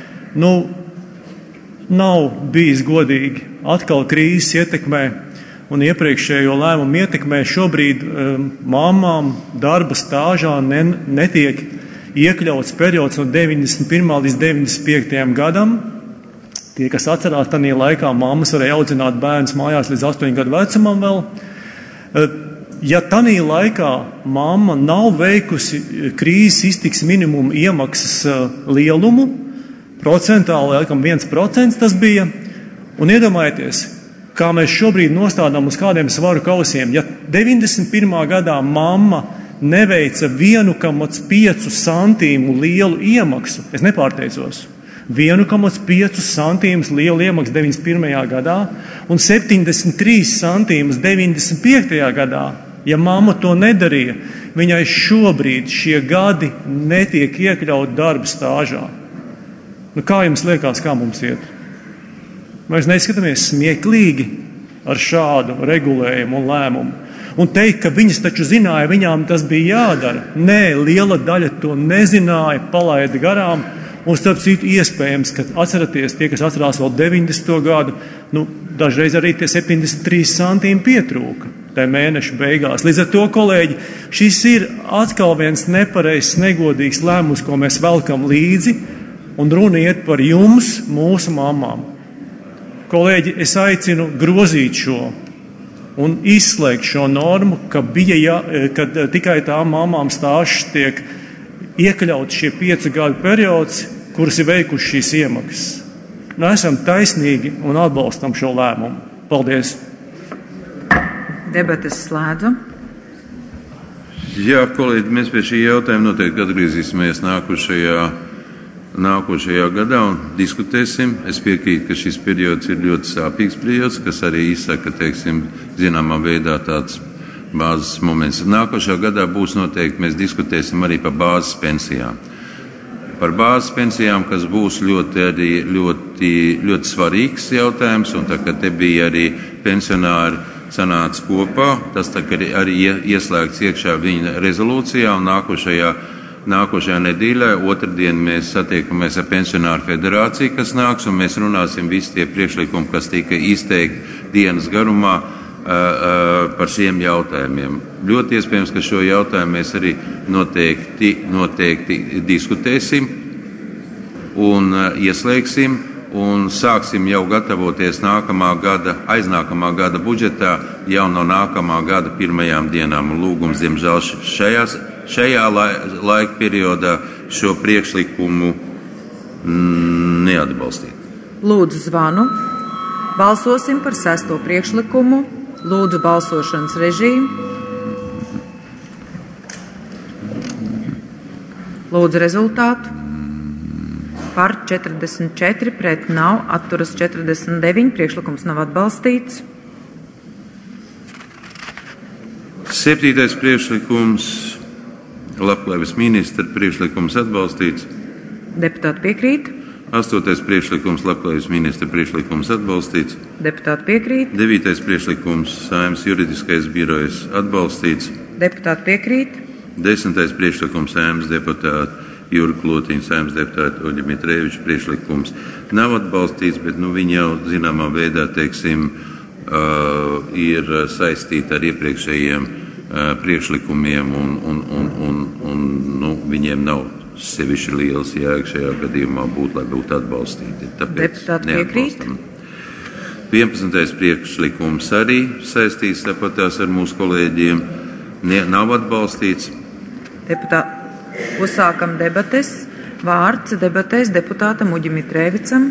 Nav bijis godīgi. Atkal krīzes ietekmē un iepriekšējo lēmumu ietekmē šobrīd mamām darba stāžā netiek iekļauts periods no 91. līdz 95. gadam. Tie, kas atcerās, tajā laikā mammas varēja audzināt bērnus mājās līdz 8 gadu vecumam vēl. Ja tajā laikā mamma nav veikusi krīzes iztiks minimumu iemaksas lielumu, procentāli laikam 1% tas bija, un iedomājieties, kā mēs šobrīd nostādām uz kādiem svaru kausiem. Ja 91. gadā mamma neveica 1,5 centīmu lielu iemaksu, es nepārteicos, 1,5 centīmus lielu iemaksu 91. gadā un 73 centīmus 95. gadā, ja mamma to nedarīja, viņai šobrīd šie gadi netiek iekļaut darba stāžā. Nu, kā jums liekas, kā mums iet? Mēs neskatāmies smieklīgi ar šādu regulējumu un lēmumu. Un teikt, ka viņas taču zināja, viņām tas bija jādara. Nē, liela daļa to nezināja, palaida garām. Un starp citu iespējams, ka atceraties, tie, kas atcerās vēl 90. gadu, dažreiz arī tie 73 centīmi pietrūka tajā mēneša beigās. Līdz ar to, kolēģi, šis ir atkal viens nepareizs, negodīgs lēmums, ko mēs velkam līdzi, un runa iet par jums, mūsu mamām. Kolēģi, es aicinu grozīt šo un izslēgt šo normu, ka tikai tām mamām stāžs tiek iekļaut šie 5 gadu periods, kuras ir veikuši šīs iemaksas. Esam taisnīgi un atbalstam šo lēmumu. Paldies! Debates slēdzu. Jā, kolēģi, mēs pie šī jautājuma noteikti atgriezīsimies nākošajā gadā un diskutēsim. Es piekrītu, ka šis periods ir ļoti sāpīgs periods, kas arī izsaka, zināmā veidā tāds bāzes moments. Nākošajā gadā būs noteikti, mēs diskutēsim arī par bāzes pensijām. Par bāzes pensijām, kas būs ļoti svarīgs jautājums, un tā, ka te bija arī pensionāri sanāca kopā, tas arī ieslēgts iekšā viņa rezolūcijā, un nākošajā nedēļā, otrdien, mēs satiekamies ar pensionāru federāciju, kas nāks, un mēs runāsim visi tie priekšlikumi, kas tika izteikti dienas garumā par šiem jautājumiem. Ļoti iespējams, ka šo jautājumu mēs arī noteikti diskutēsim un ieslēgsim un sāksim jau gatavoties aiznākamā gada budžetā jau no nākamā gada pirmajām dienām. Un lūgums, diemžēl, šajā laika periodā šo priekšlikumu neatbalstīt. Lūdzu zvanu. Balsosim par 6. priekšlikumu. Lūdzu balsošanas režīmu. Lūdzu rezultātu. Par 44, pret nav, atturas 49, priekšlikums nav atbalstīts. 7. priekšlikums, labklājības ministra priekšlikums atbalstīts. Deputāti piekrīt. 8. priekšlikums, labklājības ministra priekšlikums atbalstīts. Deputāti piekrīt. 9. priekšlikums, Saeimas juridiskais birojs atbalstīts. Deputāti piekrīt. 10. priekšlikums, Saeimas deputāti Jura Klotiņa, Saeimas deputāta Uģa Mitrēviča priekšlikums nav atbalstīts, bet viņi jau zināmā veidā, ir saistīti ar iepriekšējiem priekšlikumiem un viņiem nav sevišķi liels jēga šajā gadījumā lai būtu atbalstīti. Tāpēc neatbalstam. 11. priekšlikums arī saistīts tāpatās ar mūsu kolēģiem, nav atbalstīts. Deputāti. Uzsākam debates. Vārds debatēs deputātam Uģim Mitrēvicam.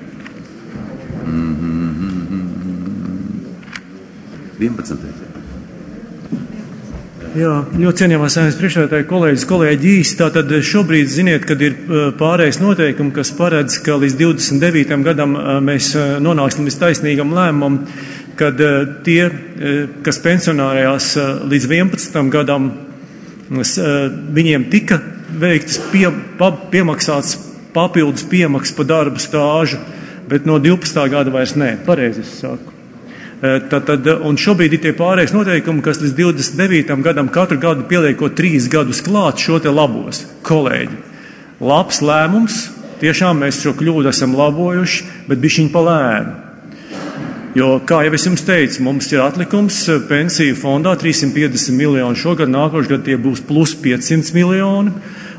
Jā, ļoti cienījamā Saeimas priekšsēdētāji, kolēģi īsti. Tātad šobrīd ziniet, kad ir pārējais noteikumi, kas paredz, ka līdz 29. gadam mēs nonāksim līdz taisnīgam lēmumam, kad tie, kas pensionārējās līdz 11. gadam, viņiem tika veiktas piemaksāts papildus piemaksas pa darba stāžu, bet no 12. gada vairs nē, pareizi es saku. Un šobrīd ir tie pārējais noteikumi, kas līdz 29. gadam katru gadu pieliekot 3 gadus klāt šo te labos. Kolēģi, labs lēmums, tiešām mēs šo kļūdu esam labojuši, bet bišķiņ pa lēnu. Jo, kā jau es jums teicu, mums ir atlikums pensiju fondā 350 miljoni šogad, nākošais gads tie būs plus 500 miljoni.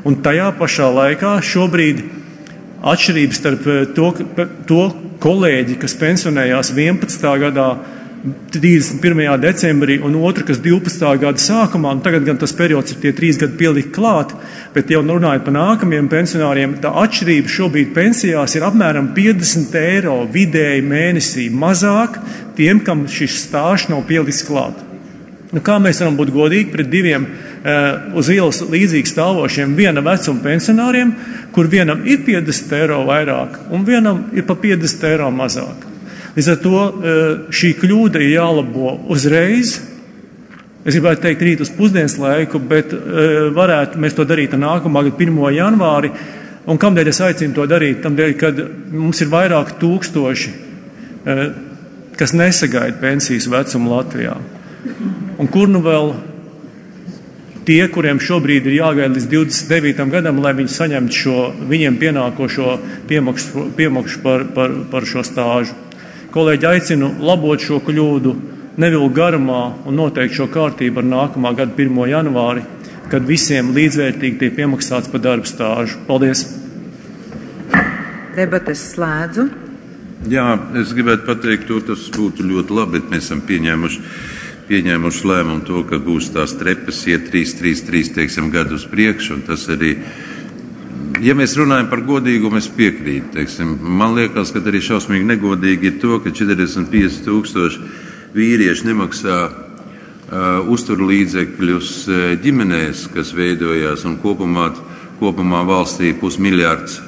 Un tajā pašā laikā šobrīd atšķirības starp to kolēģi, kas pensionējās 11. gadā 31. decembrī un otru, kas 12. gada sākumā, un tagad gan tas periods ir tie 3 gadi pielikt klāt, bet jau runājot par nākamajiem pensionāriem, tā atšķirība šobrīd pensijās ir apmēram 50 eiro vidēji mēnesī mazāk tiem, kam šis stāžs nav pielikts klāt. Nu, kā mēs varam būt godīgi pret diviem uz ielas līdzīgi stāvošiem viena vecuma pensionāriem, kur vienam ir 50 eiro vairāk un vienam ir pa 50 eiro mazāk. Līdz ar to šī kļūda ir jālabo uzreiz. Es gribētu teikt rīt uz pusdienas laiku, bet varētu mēs to darīt nākamā gada 1. janvāri. Un kamdēļ es aicinu to darīt? Tamdēļ, kad mums ir vairāk tūkstoši, kas nesagaida pensijas vecumu Latvijā. Un kur nu vēl tie, kuriem šobrīd ir jāgaida līdz 29. gadam, lai viņi saņemtu šo viņiem pienākošo piemaksu par šo stāžu. Kolēģi, aicinu labot šo kļūdu, nevilkt garumā un noteikt šo kārtību ar nākamā gada 1. janvāri, kad visiem līdzvērtīgi tiek piemaksāts par darba stāžu. Paldies! Debates slēdzu. Jā, es gribētu pateikt, tas būtu ļoti labi, bet mēs esam pieņēmuši lēmumu to, ka būs tās trepas iet 3, teiksim, gadu uz priekšu, un tas arī, ja mēs runājam par godīgumu, es piekrītu, teiksim, man liekas, ka arī šausmīgi negodīgi ir to, ka 45,000 vīrieši nemaksā uzturlīdzekļus ģimenēs, kas veidojās, un kopumā valstī 500 miljards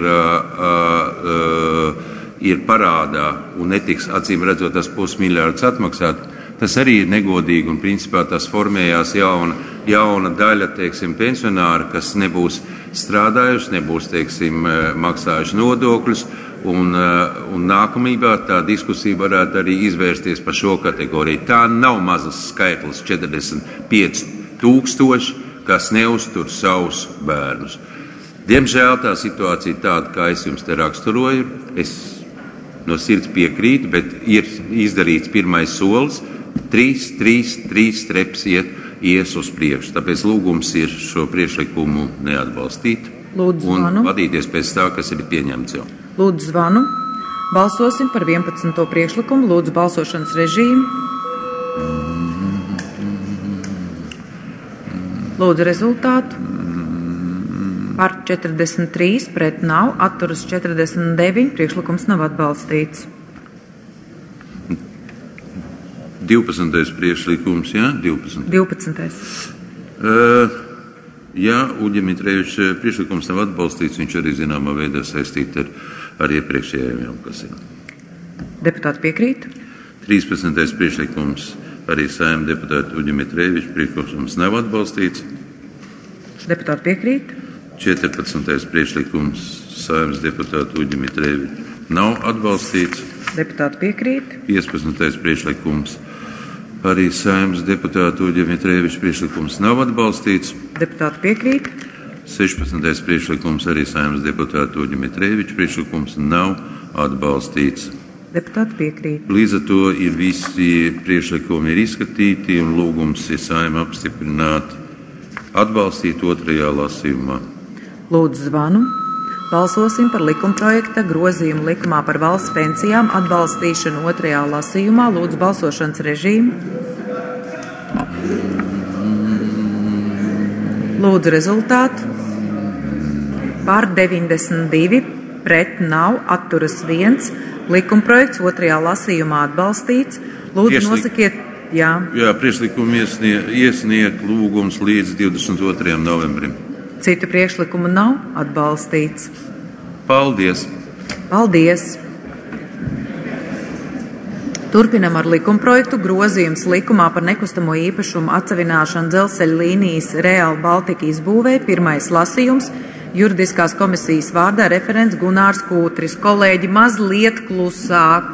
ir parādā un netiks, acīm redzot, tas 500 miljards atmaksāt. Tas arī ir negodīgi un principā tas formējās jauna daļa, teiksim, pensionāri, kas nebūs strādājuši, nebūs, teiksim, maksājuši nodokļus, un nākamībā tā diskusija varētu arī izvērsties par šo kategoriju. Tā nav mazas skaitlis 45,000, kas neuztur savus bērnus. Diemžēl tā situācija ir tāda, kā es jums te raksturoju. Es no sirds piekrītu, bet ir izdarīts pirmais solis. 3 treps ies uz priekšu. Tāpēc lūgums ir šo priekšlikumu neatbalstīt un vadīties pēc tā, kas ir pieņemts jau. Lūdzu zvanu. Balsosim par 11. priekšlikumu. Lūdzu balsošanas režīmu. Lūdzu rezultātu. Par 43, pret nav, atturas 49, priekšlikums nav atbalstīts. 12. priekšlikums, jā? 12. Jā, Uģim Mitrēviča priekšlikums nav atbalstīts, viņš arī zināmā veidā saistīts ar iepriekšējiem, kas ir. Deputāti piekrīt? 13. priekšlikums arī Saeima deputāta Uģim Mitrēviča priekšlikums nav atbalstīts. Deputāti piekrīt? 14. priekšlikums Saeimas deputāta Uģim Mitrēviča nav atbalstīts. Deputāti piekrīt? 15. priekšlikums arī Saeimas deputāta Uģim Mitrēviča priekšlikums nav atbalstīts. Deputāti piekrīt? 16. priekšlikums arī Saeimas deputāta Uģim Mitrēviča priekšlikums nav atbalstīts. Deputāti piekrīt. Līdz ar to ir visi priekšlikumi ir izskatīti un lūgums ir Saeima apstiprināt, atbalstīt 2. lasījumā. Lūdzu zvanu. Balsosim par likumprojekta grozījumu likumā par valsts pensijām atbalstīšanu 2. lasījumā. Lūdzu balsošanas režīmu. Lūdzu rezultātu. Par 92, pret nav, atturas 1. Likumprojekts 2. lasījumā atbalstīts. Lūdzu nosakiet. Jā, priekšlikumu iesniegt lūgums līdz 22. novembrim. Citu priekšlikumu nav atbalstīts. Paldies! Paldies! Turpinam ar likumprojektu grozījums likumā par nekustamo īpašumu atsevināšanu dzelzceļa līnijas Real Baltica izbūvē. 1. lasījums. Juridiskās komisijas vārdā referents Gunārs Kūtris. Kolēģi, mazliet klusāk.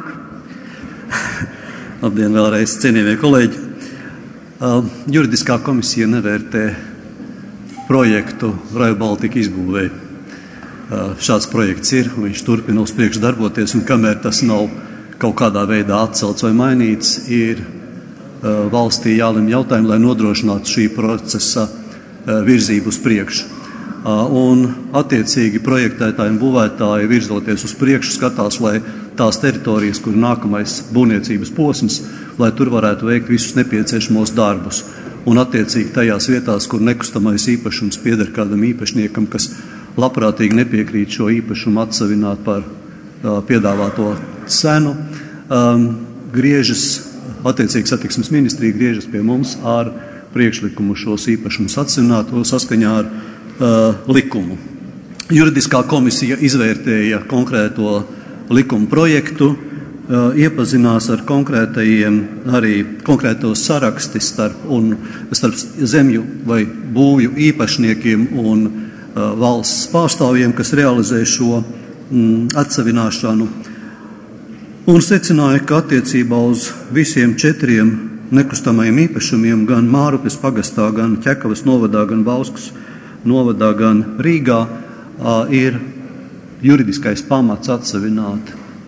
Labdien vēlreiz, cienījamie kolēģi. Juridiskā komisija nevērtē projektu Rail Baltica izbūvē. Šāds projekts ir, un viņš turpina uz priekšu darboties, un kamēr tas nav kaut kādā veidā atcelts vai mainīts, ir valstī jālemj jautājumi, lai nodrošinātu šī procesa virzību uz priekšu. Un attiecīgi projektētāji un būvētāji virzoties uz priekšu skatās, lai tās teritorijas, kur nākamais būvniecības posms, lai tur varētu veikt visus nepieciešamos darbus. Un attiecīgi tajās vietās, kur nekustamais īpašums pieder kādam īpašniekam, kas labprātīgi nepiekrīt šo īpašumu atsavināt par piedāvāto cenu, griežas, attiecīgi satiksmes ministrija griežas pie mums ar priekšlikumu šos īpašumus atsavināt saskaņā ar likumu. Juridiskā komisija izvērtēja konkrēto likuma projektu, iepazinās ar konkrētos saraksti starp zemju vai būvju īpašniekiem un valsts pārstāvjiem, kas realizē šo atsavināšanu, un secināja, ka attiecībā uz visiem 4 nekustamajiem īpašumiem gan Mārupes pagastā, gan Ķekavas novadā, gan Bauskas novadā, gan Rīgā ir juridiskais pamats atsavināt.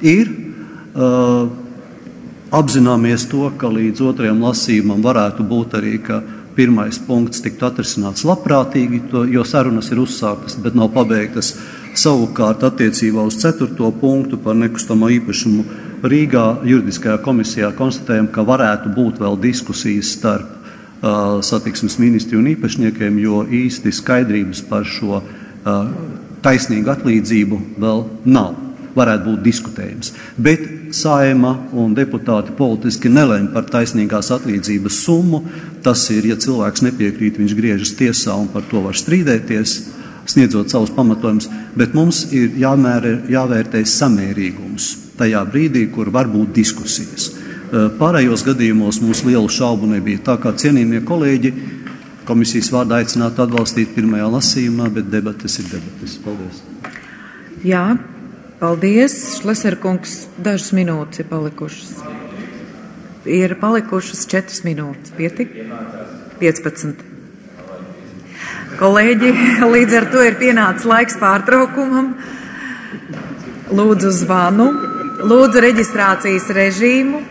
Apzināmies to, ka līdz 2. lasījumam varētu būt arī, ka 1. punkts tiktu atrisināts labprātīgi, jo sarunas ir uzsāktas, bet nav pabeigtas. Savukārt attiecībā uz 4. punktu par nekustamo īpašumu Rīgā juridiskajā komisijā konstatējam, ka varētu būt vēl diskusijas starp satiksmes ministriju un īpašniekiem, jo īsti skaidrības par šo taisnīgu atlīdzību vēl nav. Varētu būt diskutējums. Bet Saeima un deputāti politiski nelēma par taisnīgās atlīdzības summu. Tas ir, ja cilvēks nepiekrīt, viņš griežas tiesā un par to var strīdēties, sniedzot savus pamatojumus, bet mums ir jāvērtē samērīgums tajā brīdī, kur var būt diskusijas. Pārējos gadījumos mums lielu šaubu nebija. Tā kā cienījamie kolēģi komisijas vārdā aicinātu atbalstīt 1. lasījumā, bet debates ir debates. Paldies. Jā, paldies. Šleserkungs, dažas minūtes ir palikušas. Ir palikušas 4 minūtes. Pietik? 15. Kolēģi, līdz ar to ir pienācis laiks pārtraukumam. Lūdzu zvanu, lūdzu reģistrācijas režīmu.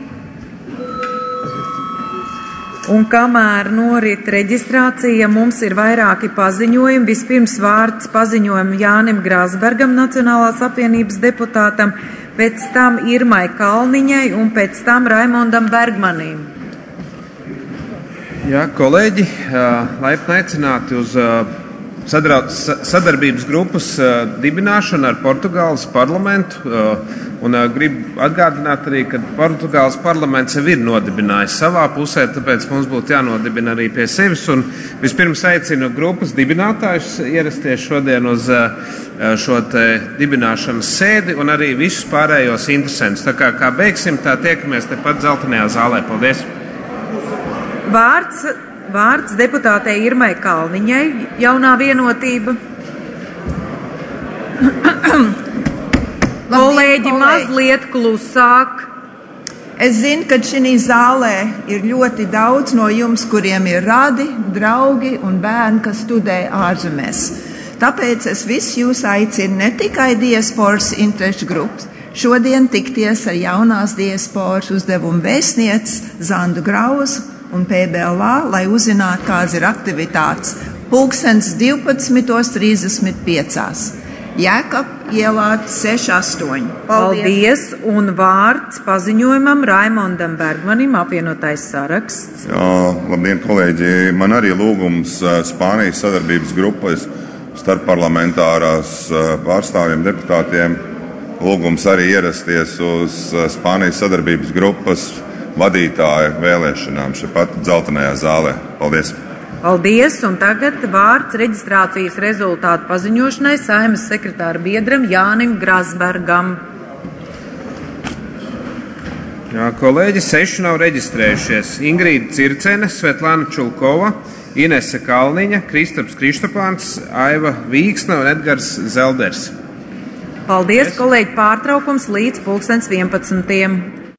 Un kamēr norit reģistrācija, mums ir vairāki paziņojumi. Vispirms vārds paziņojumu Jānim Grasbergam, Nacionālās apvienības deputātam, pēc tam Irmai Kalniņai un pēc tam Raimondam Bergmanim. Jā, kolēģi, laipni aicināti uz sadarbības grupas dibināšanu ar Portugāles parlamentu. Un gribu atgādināt arī, ka Portugāles parlaments jau ir nodibinājis savā pusē, tāpēc mums būtu jānodibina arī pie sevis. Un vispirms aicinu grupas dibinātājus ierasties šodien uz šo te dibināšanas sēdi un arī visus pārējos interesantus. Tā kā beigsim, tā tiekamies tepat Zeltenajā zālē. Paldies! Vārds deputātei Irmai Kalniņai, Jaunā vienotība. Kolēģi, mazliet klusāk. Es zinu, ka šī zālē ir ļoti daudz no jums, kuriem ir radi, draugi un bērni, kas studē ārzemēs. Tāpēc es visus jūs aicinu ne tikai diasporas interešu grupas, šodien tikties ar jaunās diasporas uzdevumu vēstnieci Zandu Grauzu un PBLA, lai uzzinātu, kādas ir aktivitātes. 12:35. Jēkab ielā 6-8. Paldies! Un vārds paziņojumam Raimondam Bergmanim, apvienotais saraksts. Jā, labdien, kolēģi! Man arī lūgums Spānijas sadarbības grupas starpparlamentārās pārstāvjiem deputātiem. Lūgums arī ierasties uz Spānijas sadarbības grupas vadītāja vēlēšanām šepat Zeltenajā zālē. Paldies! Paldies, un tagad vārds reģistrācijas rezultātu paziņošanai Saeimas sekretāra biedram Jānim Grasbergam. Jā, kolēģi, 6 nav reģistrējušies. Ingrīda Circene, Svetlana Čulkova, Inese Kalniņa, Kristaps Krištapāns, Aiva Vīksna un Edgars Zelders. Paldies, kolēģi, pārtraukums līdz 11.